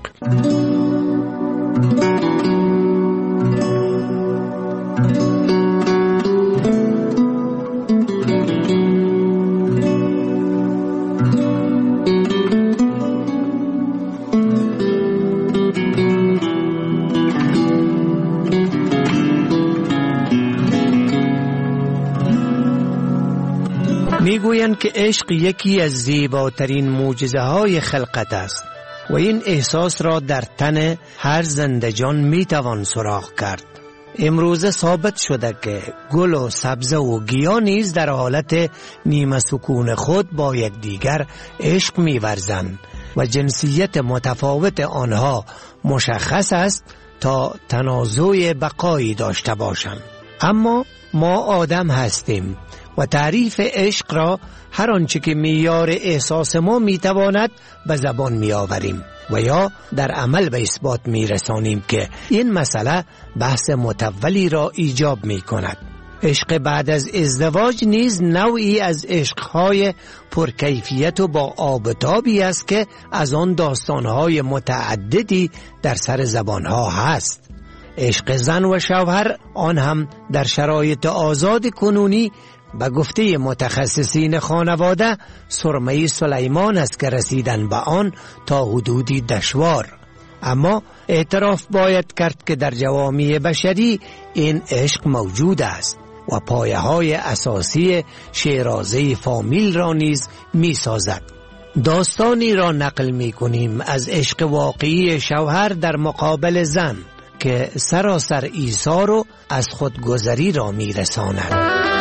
میگویند که عشق یکی از زیباترین معجزه های خلقت است و این احساس را در تن هر زنده جان میتوان سراغ کرد. امروزه ثابت شده که گل و سبزه و گیاه نیز در حالت نیمه سکون خود با یکدیگر عشق می‌ورزند و جنسیت متفاوت آنها مشخص است تا تنازع بقایی داشته باشند. اما ما آدم هستیم و تعریف عشق را هر آنچه که معیار احساس ما میتواند به زبان میآوریم و یا در عمل به اثبات میرسانیم که این مسئله بحث مطولی را ایجاب میکند. عشق بعد از ازدواج نیز نوعی از عشقهای پرکیفیت و با آبتابی است که از آن داستانهای متعددی در سر زبانها هست. عشق زن و شوهر آن هم در شرایط آزاد کنونی به گفته متخصصین خانواده سرمه سلیمان است که رسیدن به آن تا حدودی دشوار، اما اعتراف باید کرد که در جوامع بشری این عشق موجود است و پایه های اساسی شیرازه فامیل را نیز می سازد. داستانی را نقل می کنیم از عشق واقعی شوهر در مقابل زن که سراسر ایثار و از خودگذری را می رساند.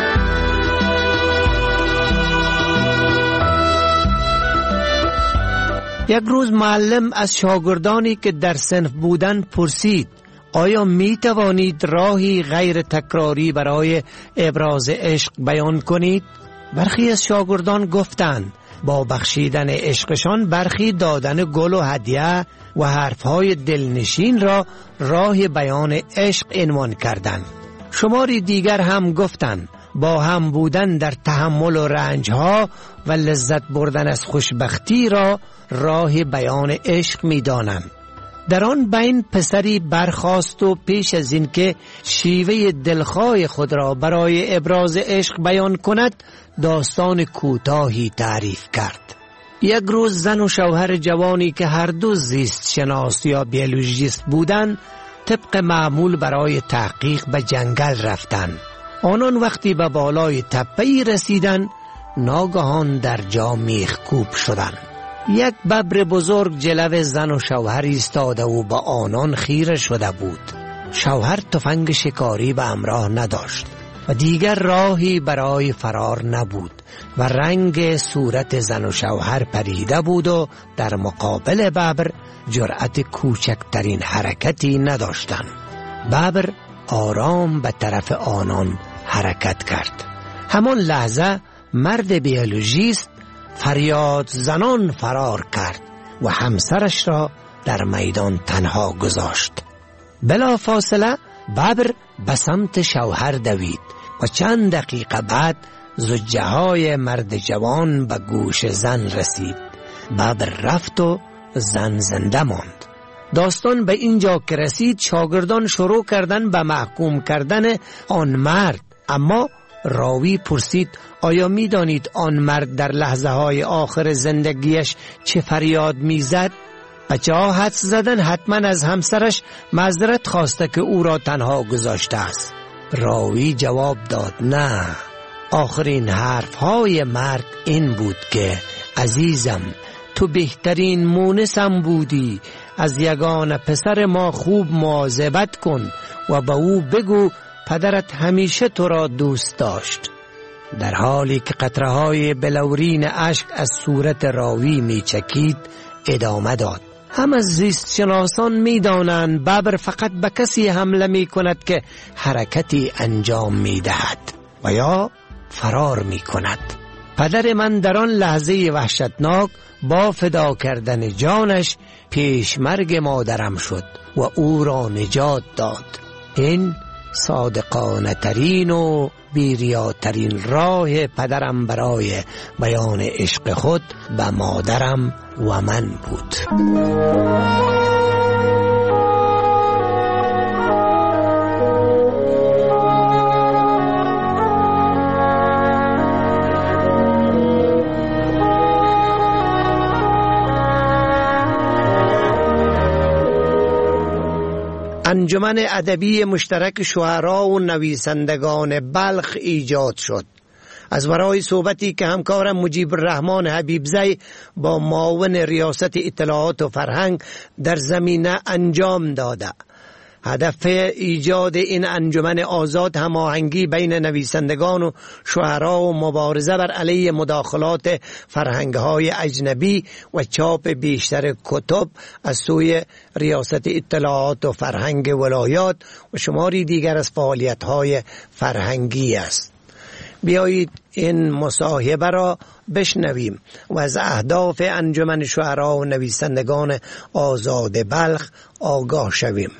یک روز معلم از شاگردانی که در صنف بودند پرسید آیا می توانید راهی غیر تکراری برای ابراز عشق بیان کنید؟ برخی از شاگردان گفتند با بخشیدن عشقشان برخی دادن گل و هدیه و حرفهای دلنشین را راه بیان عشق عنوان کردند. شماری دیگر هم گفتند با هم بودن در تحمل و رنجها و لذت بردن از خوشبختی را راه بیان عشق می دانند. در آن بین پسری برخاست و پیش از این که شیوه دلخواه خود را برای ابراز عشق بیان کند داستان کوتاهی تعریف کرد. یک روز زن و شوهر جوانی که هر دو زیست شناس یا بیولوژیست بودند طبق معمول برای تحقیق به جنگل رفتند. آنان وقتی به بالای تپه‌ای رسیدند ناگهان در جا میخکوب شدند. یک ببر بزرگ جلو زن و شوهر ایستاده و با آنان خیره شده بود. شوهر تفنگ شکاری به همراه نداشت و دیگر راهی برای فرار نبود و رنگ صورت زن و شوهر پریده بود و در مقابل ببر جرأت کوچکترین حرکتی نداشتند. ببر آرام به طرف آنان حرکت کرد. همان لحظه مرد بیولوژیست فریاد زنان فرار کرد و همسرش را در میدان تنها گذاشت. بلا فاصله ببر به سمت شوهر دوید و چند دقیقه بعد زجه های مرد جوان به گوش زن رسید. ببر رفت و زن زنده ماند. داستان به اینجا که رسید شاگردان شروع کردن به محکوم کردن آن مرد، اما راوی پرسید آیا می دانید آن مرد در لحظه های آخر زندگیش چه فریاد می زد؟ بچه ها حدس زدن حتما از همسرش معذرت خواسته که او را تنها گذاشته است. راوی جواب داد نه، آخرین حرف های مرد این بود که عزیزم تو بهترین مونسم بودی، از یگانه پسر ما خوب مواظبت کن و به او بگو پدرت همیشه تو را دوست داشت. در حالی که قطره های بلورین اشک از صورت راوی می چکید ادامه داد هم از زیست شناسان می دانند ببر فقط به کسی حمله می کند که حرکتی انجام می دهد و یا فرار می کند. پدر من در آن لحظه وحشتناک با فدا کردن جانش پیش مرگ مادرم شد و او را نجات داد. این صادقانه ترین و بیریاترین راه پدرم برای بیان عشق خود به مادرم و من بود. انجمن ادبی مشترک شعرا و نویسندگان بلخ ایجاد شد. از ورای صحبتی که همکارم مجیب الرحمن حبیبزی با معاون ریاست اطلاعات و فرهنگ در زمینه انجام داده. هدف ایجاد این انجمن آزاد هماهنگی بین نویسندگان و شعرا و مبارزه بر علیه مداخلات فرهنگ‌های اجنبی و چاپ بیشتر کتب از سوی ریاست اطلاعات و فرهنگ ولایات و شماری دیگر از فعالیت‌های فرهنگی است. بیایید این مصاحبه را بشنویم و از اهداف انجمن شعرا و نویسندگان آزاد بلخ آگاه شویم.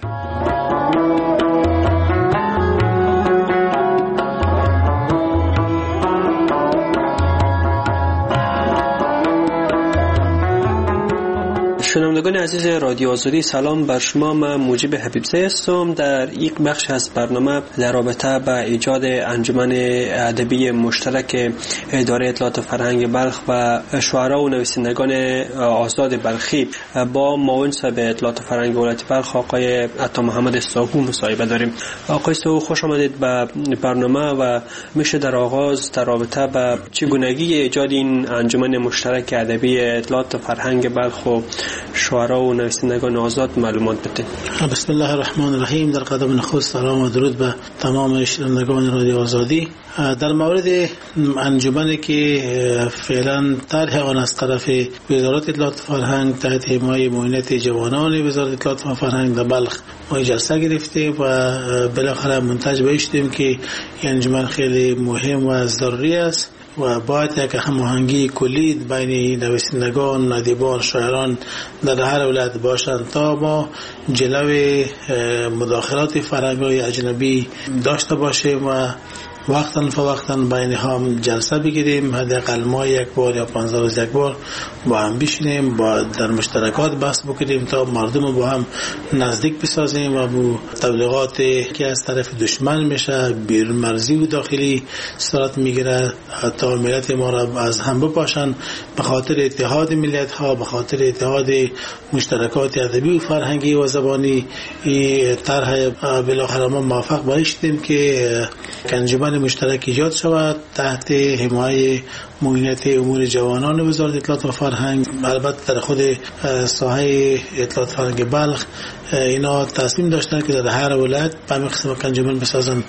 شنوندگان عزیز رادیو آزادی، سلام بر شما. من موجب حبیبزاده هستم. در یک بخش از برنامه در رابطه با ایجاد انجمن ادبی مشترک اداره اطلاعات و فرهنگ بلخ و شعرا و نویسندگان آزاد بلخی با معاون صاحب اطلاعات و فرهنگ ولایت بلخ آقای عطا محمد ساهو مصاحبه داریم. آقای ساهو، خوش آمدید به برنامه و میشه در آغاز در رابطه با چگونگی ایجاد این انجمن مشترک ادبی اطلاعات و فرهنگ بلخ و شعرا و نویسندگان آزاد معلومات بدید؟ بسم الله الرحمن الرحیم. در قدم نخست سلام و درود به تمام شنوندگان رادیو آزادی. در مورد انجمنی که فعلا طرح آن از طرف وزارت اطلاعات و فرهنگ تحت حمایت معاونت جوانان وزارت اطلاعات و فرهنگ در بلخ ما جلسه گرفتیم و بالاخره منتج بشدیم که این انجمن خیلی مهم و ضروری است و باید یک هماهنگی کلی بین نویسندگان، ادیبان، شاعران در هر ولایت باشند تا ما جلوی مداخلات فرهنگ‌های اجنبی داشته باشیم و وقتاً فوقتاً بین هم جلسه بگیریم، حداقل ما یک بار یا پانزده روز یک بار با هم بشینیم، با در مشترکات بحث بکنیم تا مردم با هم نزدیک بسازیم و بو تبلیغات که از طرف دشمن میشه بیرون مرزی و داخلی صورت میگیره تا ملت ما را از هم بپاشن به خاطر اتحاد ملت ها، به خاطر اتحاد مشترکات ادبی و فرهنگی و زبانی. این طرح بالاخره ما موفق باشیم که انجمن مشترک ایجاد شود تحت حمایت معاونت امور جوانان وزارت اطلاعات و فرهنگ. البته در خود ساحه اطلاعات و فرهنگ بلخ اینا تصمیم داشتن که در هر ولایت به همین قسم انجمن بسازن.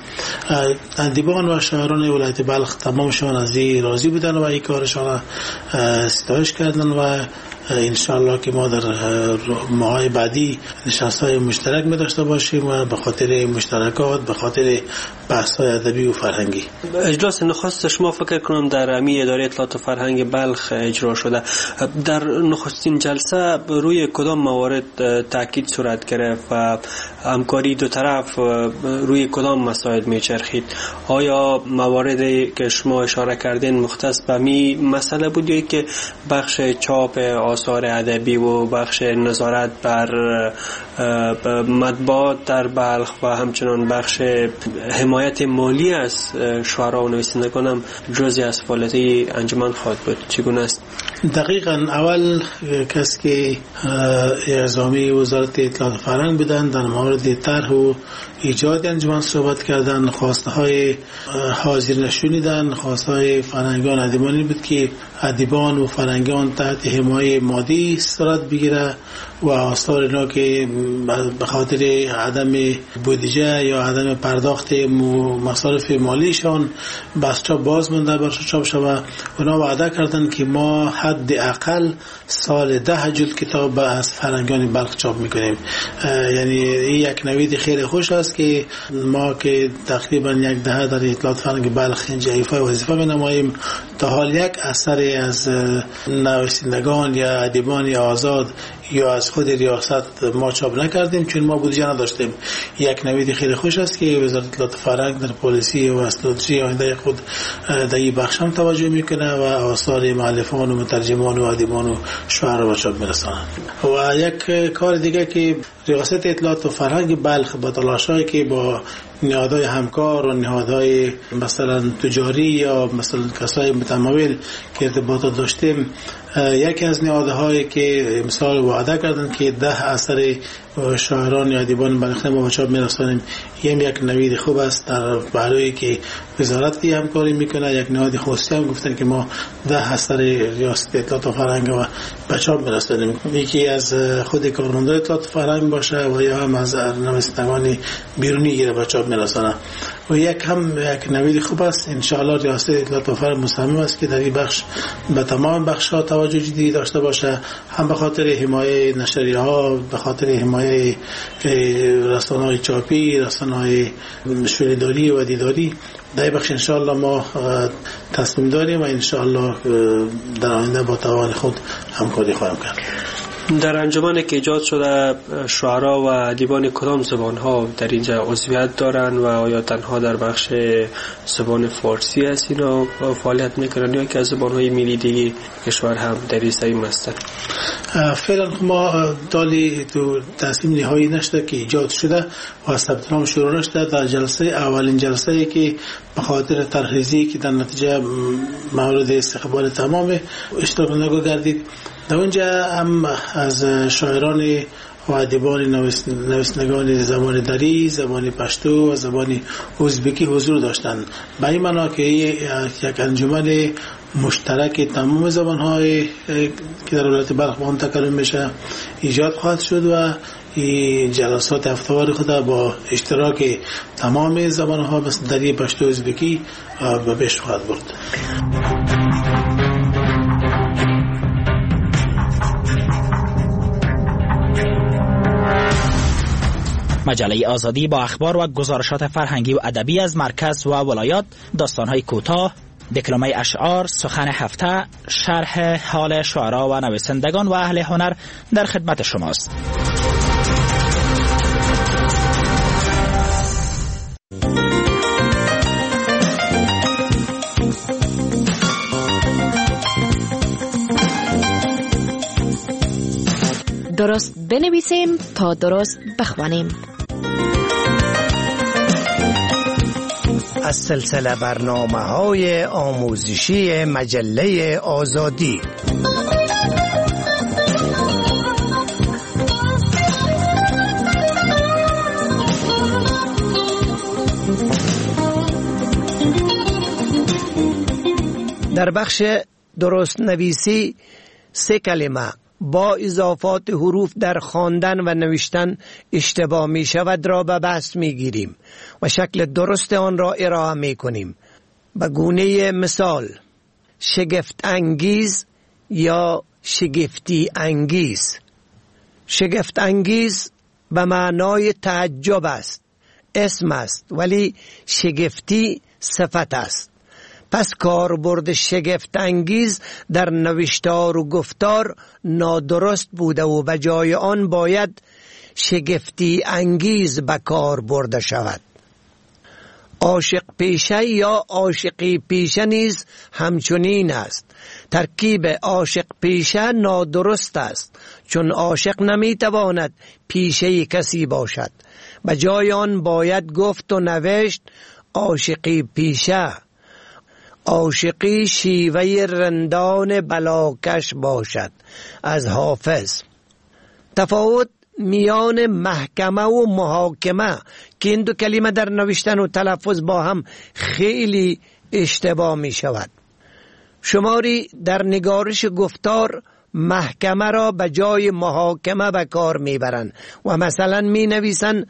ادیبان و شاعران ولایت بلخ تمامشون از این راضی بودن و این کارشان ستایش کردن و انشاءالله که ما در ماهای بعدی نشست‌های مشترک می داشته باشیم و به خاطر مشترکات، به خاطر بحث‌های ادبی و فرهنگی. اجلاس نخست شما فکر کنم در امی اداره اطلاعات و فرهنگ بلخ اجرا شده. در نخستین جلسه روی کدام موارد تاکید صورت گرفت و همکاری دو طرف روی کدام مسائل میچرخید؟ آیا مواردی که شما اشاره کردین مختص به می مسئله بود یا که بخش چاپ آثار ادبی و بخش نظارت بر مطبوعات در بلخ و همچنان بخش حمایت مالی از شعرا و نویسندگان هم جزئی از فعالیت انجمن خواهد بود؟ چگونه است؟ دقیقاً اول کسی که اعزامی وزارت اطلاعات و فرهنگ بودن در مورد طرح و ایجاد انجمن صحبت کردن، خواسته های حاضر نشونیدن، خواسته های فرهنگان ادیبانی بود که ادیبان و فرهنگان تحت حمایت مادی صورت بگیره و آثار اینا که به خاطر عدم بودجه یا عدم پرداخت مصارف مالیشان بس چاپ باز مونده برش چاپ شود. اونا وعده کردن که ما حد اقل سال ده جلد کتاب از فرهنگان بلخ چاپ میکنیم. یعنی این یک نوید خیلی خوش است که ما که تقریبا یک دهه در اطلاعات فرهنگ بلخ اینجا ایفای وظیفه می‌نماییم تا حال یک اثر از نویسندگان یا ادیبان آزاد یا از خود ریاست ما چاپ نکردیم چون ما بودجه نداشتیم. یک نوید خیلی خوش است که وزارت اطلاعات فرهنگ در پالیسی و استراتژی آینده خود در این بخش هم توجه میکنه و آثار مؤلفان و مترجمان و ادیبان و شعرا را چاپ میرسانند. و یک کار دیگه که ریاست اطلاعات و فرهنگ بلخ با تلاشایی که با نهادهای همکار و نهادهای مثلا تجاری یا مثلا کسای متمول که ارتباطات داشتیم، یکی از نهادهایی که مثال وعده کردن که ده اثر شاعران یا ادیبان بلخ ما به چاپ میرسانیم، این یک نوید خوب است. در برای که وزارت همکاری میکنه یک نهاد خصوصی هم گفتن که ما ده اثر ریاست اطلاعات و فرهنگ و به چاپ میرسانیم، یکی از خود کارمندان اطلاعات و فرهنگ باشه و یا هم از نویسندگان بیرونی گیره به چاپ میرسانه. و یک هم یک نوید خوب است. انشاءالله ریاست اطلاعات و فرهنگ مصمم است که در این بخش به تمام بخش‌ها توجه جدی داشته باشه، هم به خاطر حمایت نشریه‌ها، به خاطر حمایت رسانه‌های چاپی، رسانه‌های شنیداری و دیداری. در این بخش انشاءالله ما تصمیم داریم و انشاءالله در آینده با توان خود همکاری خواهیم کرد. در انجمن که ایجاد شده شعرا و ادیبان کدام زبان ها در اینجا عضویت دارن و آیا تنها در بخش زبان فارسی است اینا فعالیت میکنن یا که از زبان های ملی دیگه کشور هم در این زمینه هستن؟ فعلا ما دالی تو تصمیم نهایی نشده که ایجاد شده و ثبت نام شروع نشده. در جلسه اولین جلسه که به خاطر ترخیصی که در نتیجه مورد استقبال تمام اشتراک کنندگان گردید، در اونجا هم از شاعران و ادیبان نویسندگان زبان دری، زبان پشتو و زبان ازبکی حضور داشتند. به این معنا که یک انجمن مشترک تمام زبان‌های که در ولایت بلخ با آن تکلم میشه ایجاد خواهد شد و این جلسات هفته‌وار خود با اشتراک تمام زبان‌ها مثل دری، پشتو، ازبکی به پیش خواهد برد. مجله آزادی با اخبار و گزارشات فرهنگی و ادبی از مرکز و ولایات، داستان‌های کوتاه، دکلمه اشعار، سخن هفته، شرح حال شعرا و نویسندگان و اهل هنر در خدمت شماست. درست بنویسیم تا درست بخوانیم. از سلسله برنامه‌های آموزشی مجله آزادی. در بخش درست نویسی سه کلمه با اضافات حروف در خواندن و نوشتن اشتباه می شود را به بحث می گیریم و شکل درست آن را ارائه می کنیم. به گونه مثال شگفت انگیز یا شگفتی انگیز. شگفت انگیز به معنای تعجب است، اسم است، ولی شگفتی صفت است. پس کاربرد شگفت انگیز در نوشتار و گفتار نادرست بوده و به جای آن باید شگفتی انگیز به کار برده شود. عاشق پیشه یا عاشقی پیشه نیز همچنین است. ترکیب عاشق پیشه نادرست است، چون عاشق نمیتواند پیشه کسی باشد. به جای آن باید گفت و نوشت عاشقی پیشه. عاشقی شیوه رندان بلاکش باشد. از حافظ. تفاوت میان محکمه و محاکمه که این دو کلمه در نوشتن و تلفظ با هم خیلی اشتباه می شود. شماری در نگارش گفتار محکمه را به جای محاکمه به کار می برند و مثلا می نویسند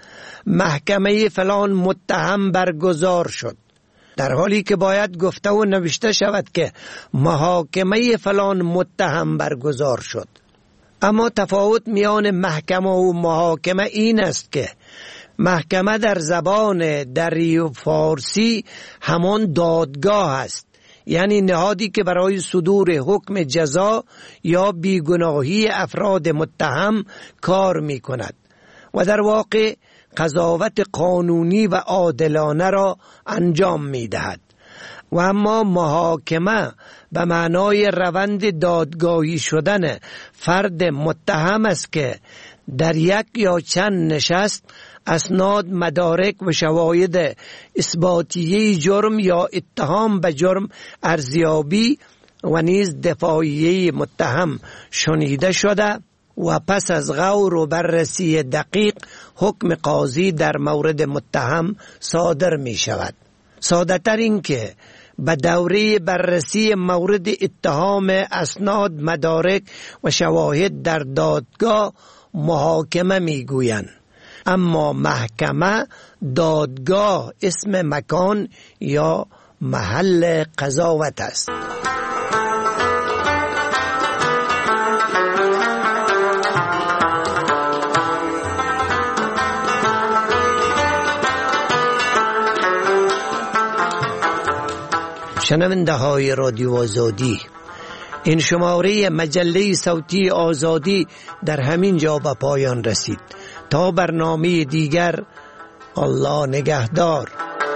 محکمه فلان متهم برگزار شد، در حالی که باید گفته و نوشته شود که محاکمه فلان متهم برگزار شد. اما تفاوت میان محکمه و محاکمه این است که محکمه در زبان دری و فارسی همان دادگاه است، یعنی نهادی که برای صدور حکم جزا یا بیگناهی افراد متهم کار می کند و در واقع قضاوت قانونی و عادلانه را انجام می دهد. و اما محاکمه به معنای روند دادگاهی شدن فرد متهم است که در یک یا چند نشست اسناد، مدارک و شواهد اثباتیه جرم یا اتهام به جرم ارزیابی و نیز دفاعیه متهم شنیده شده و پس از غور و بررسی دقیق حکم قاضی در مورد متهم صادر می شود. ساده تر این که به دوره بررسی مورد اتهام اسناد، مدارک و شواهد در دادگاه محاکمه می گویند. اما محکمه دادگاه اسم مکان یا محل قضاوت است. شنونده های رادیو آزادی، این شماره مجله صوتی آزادی در همین جا به پایان رسید. تا برنامه دیگر، الله نگهدار.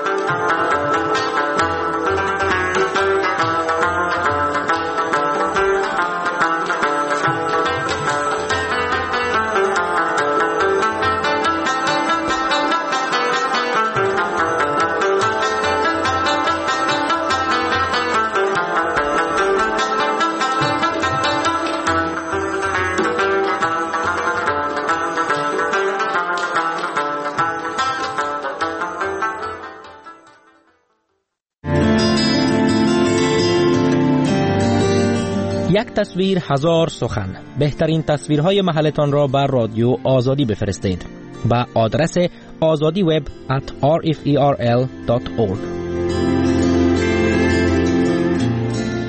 یک تصویر هزار سخن. بهترین تصویرهای محلتان را بر رادیو آزادی بفرستید. با آدرس آزادی وب at r f e r l dot org.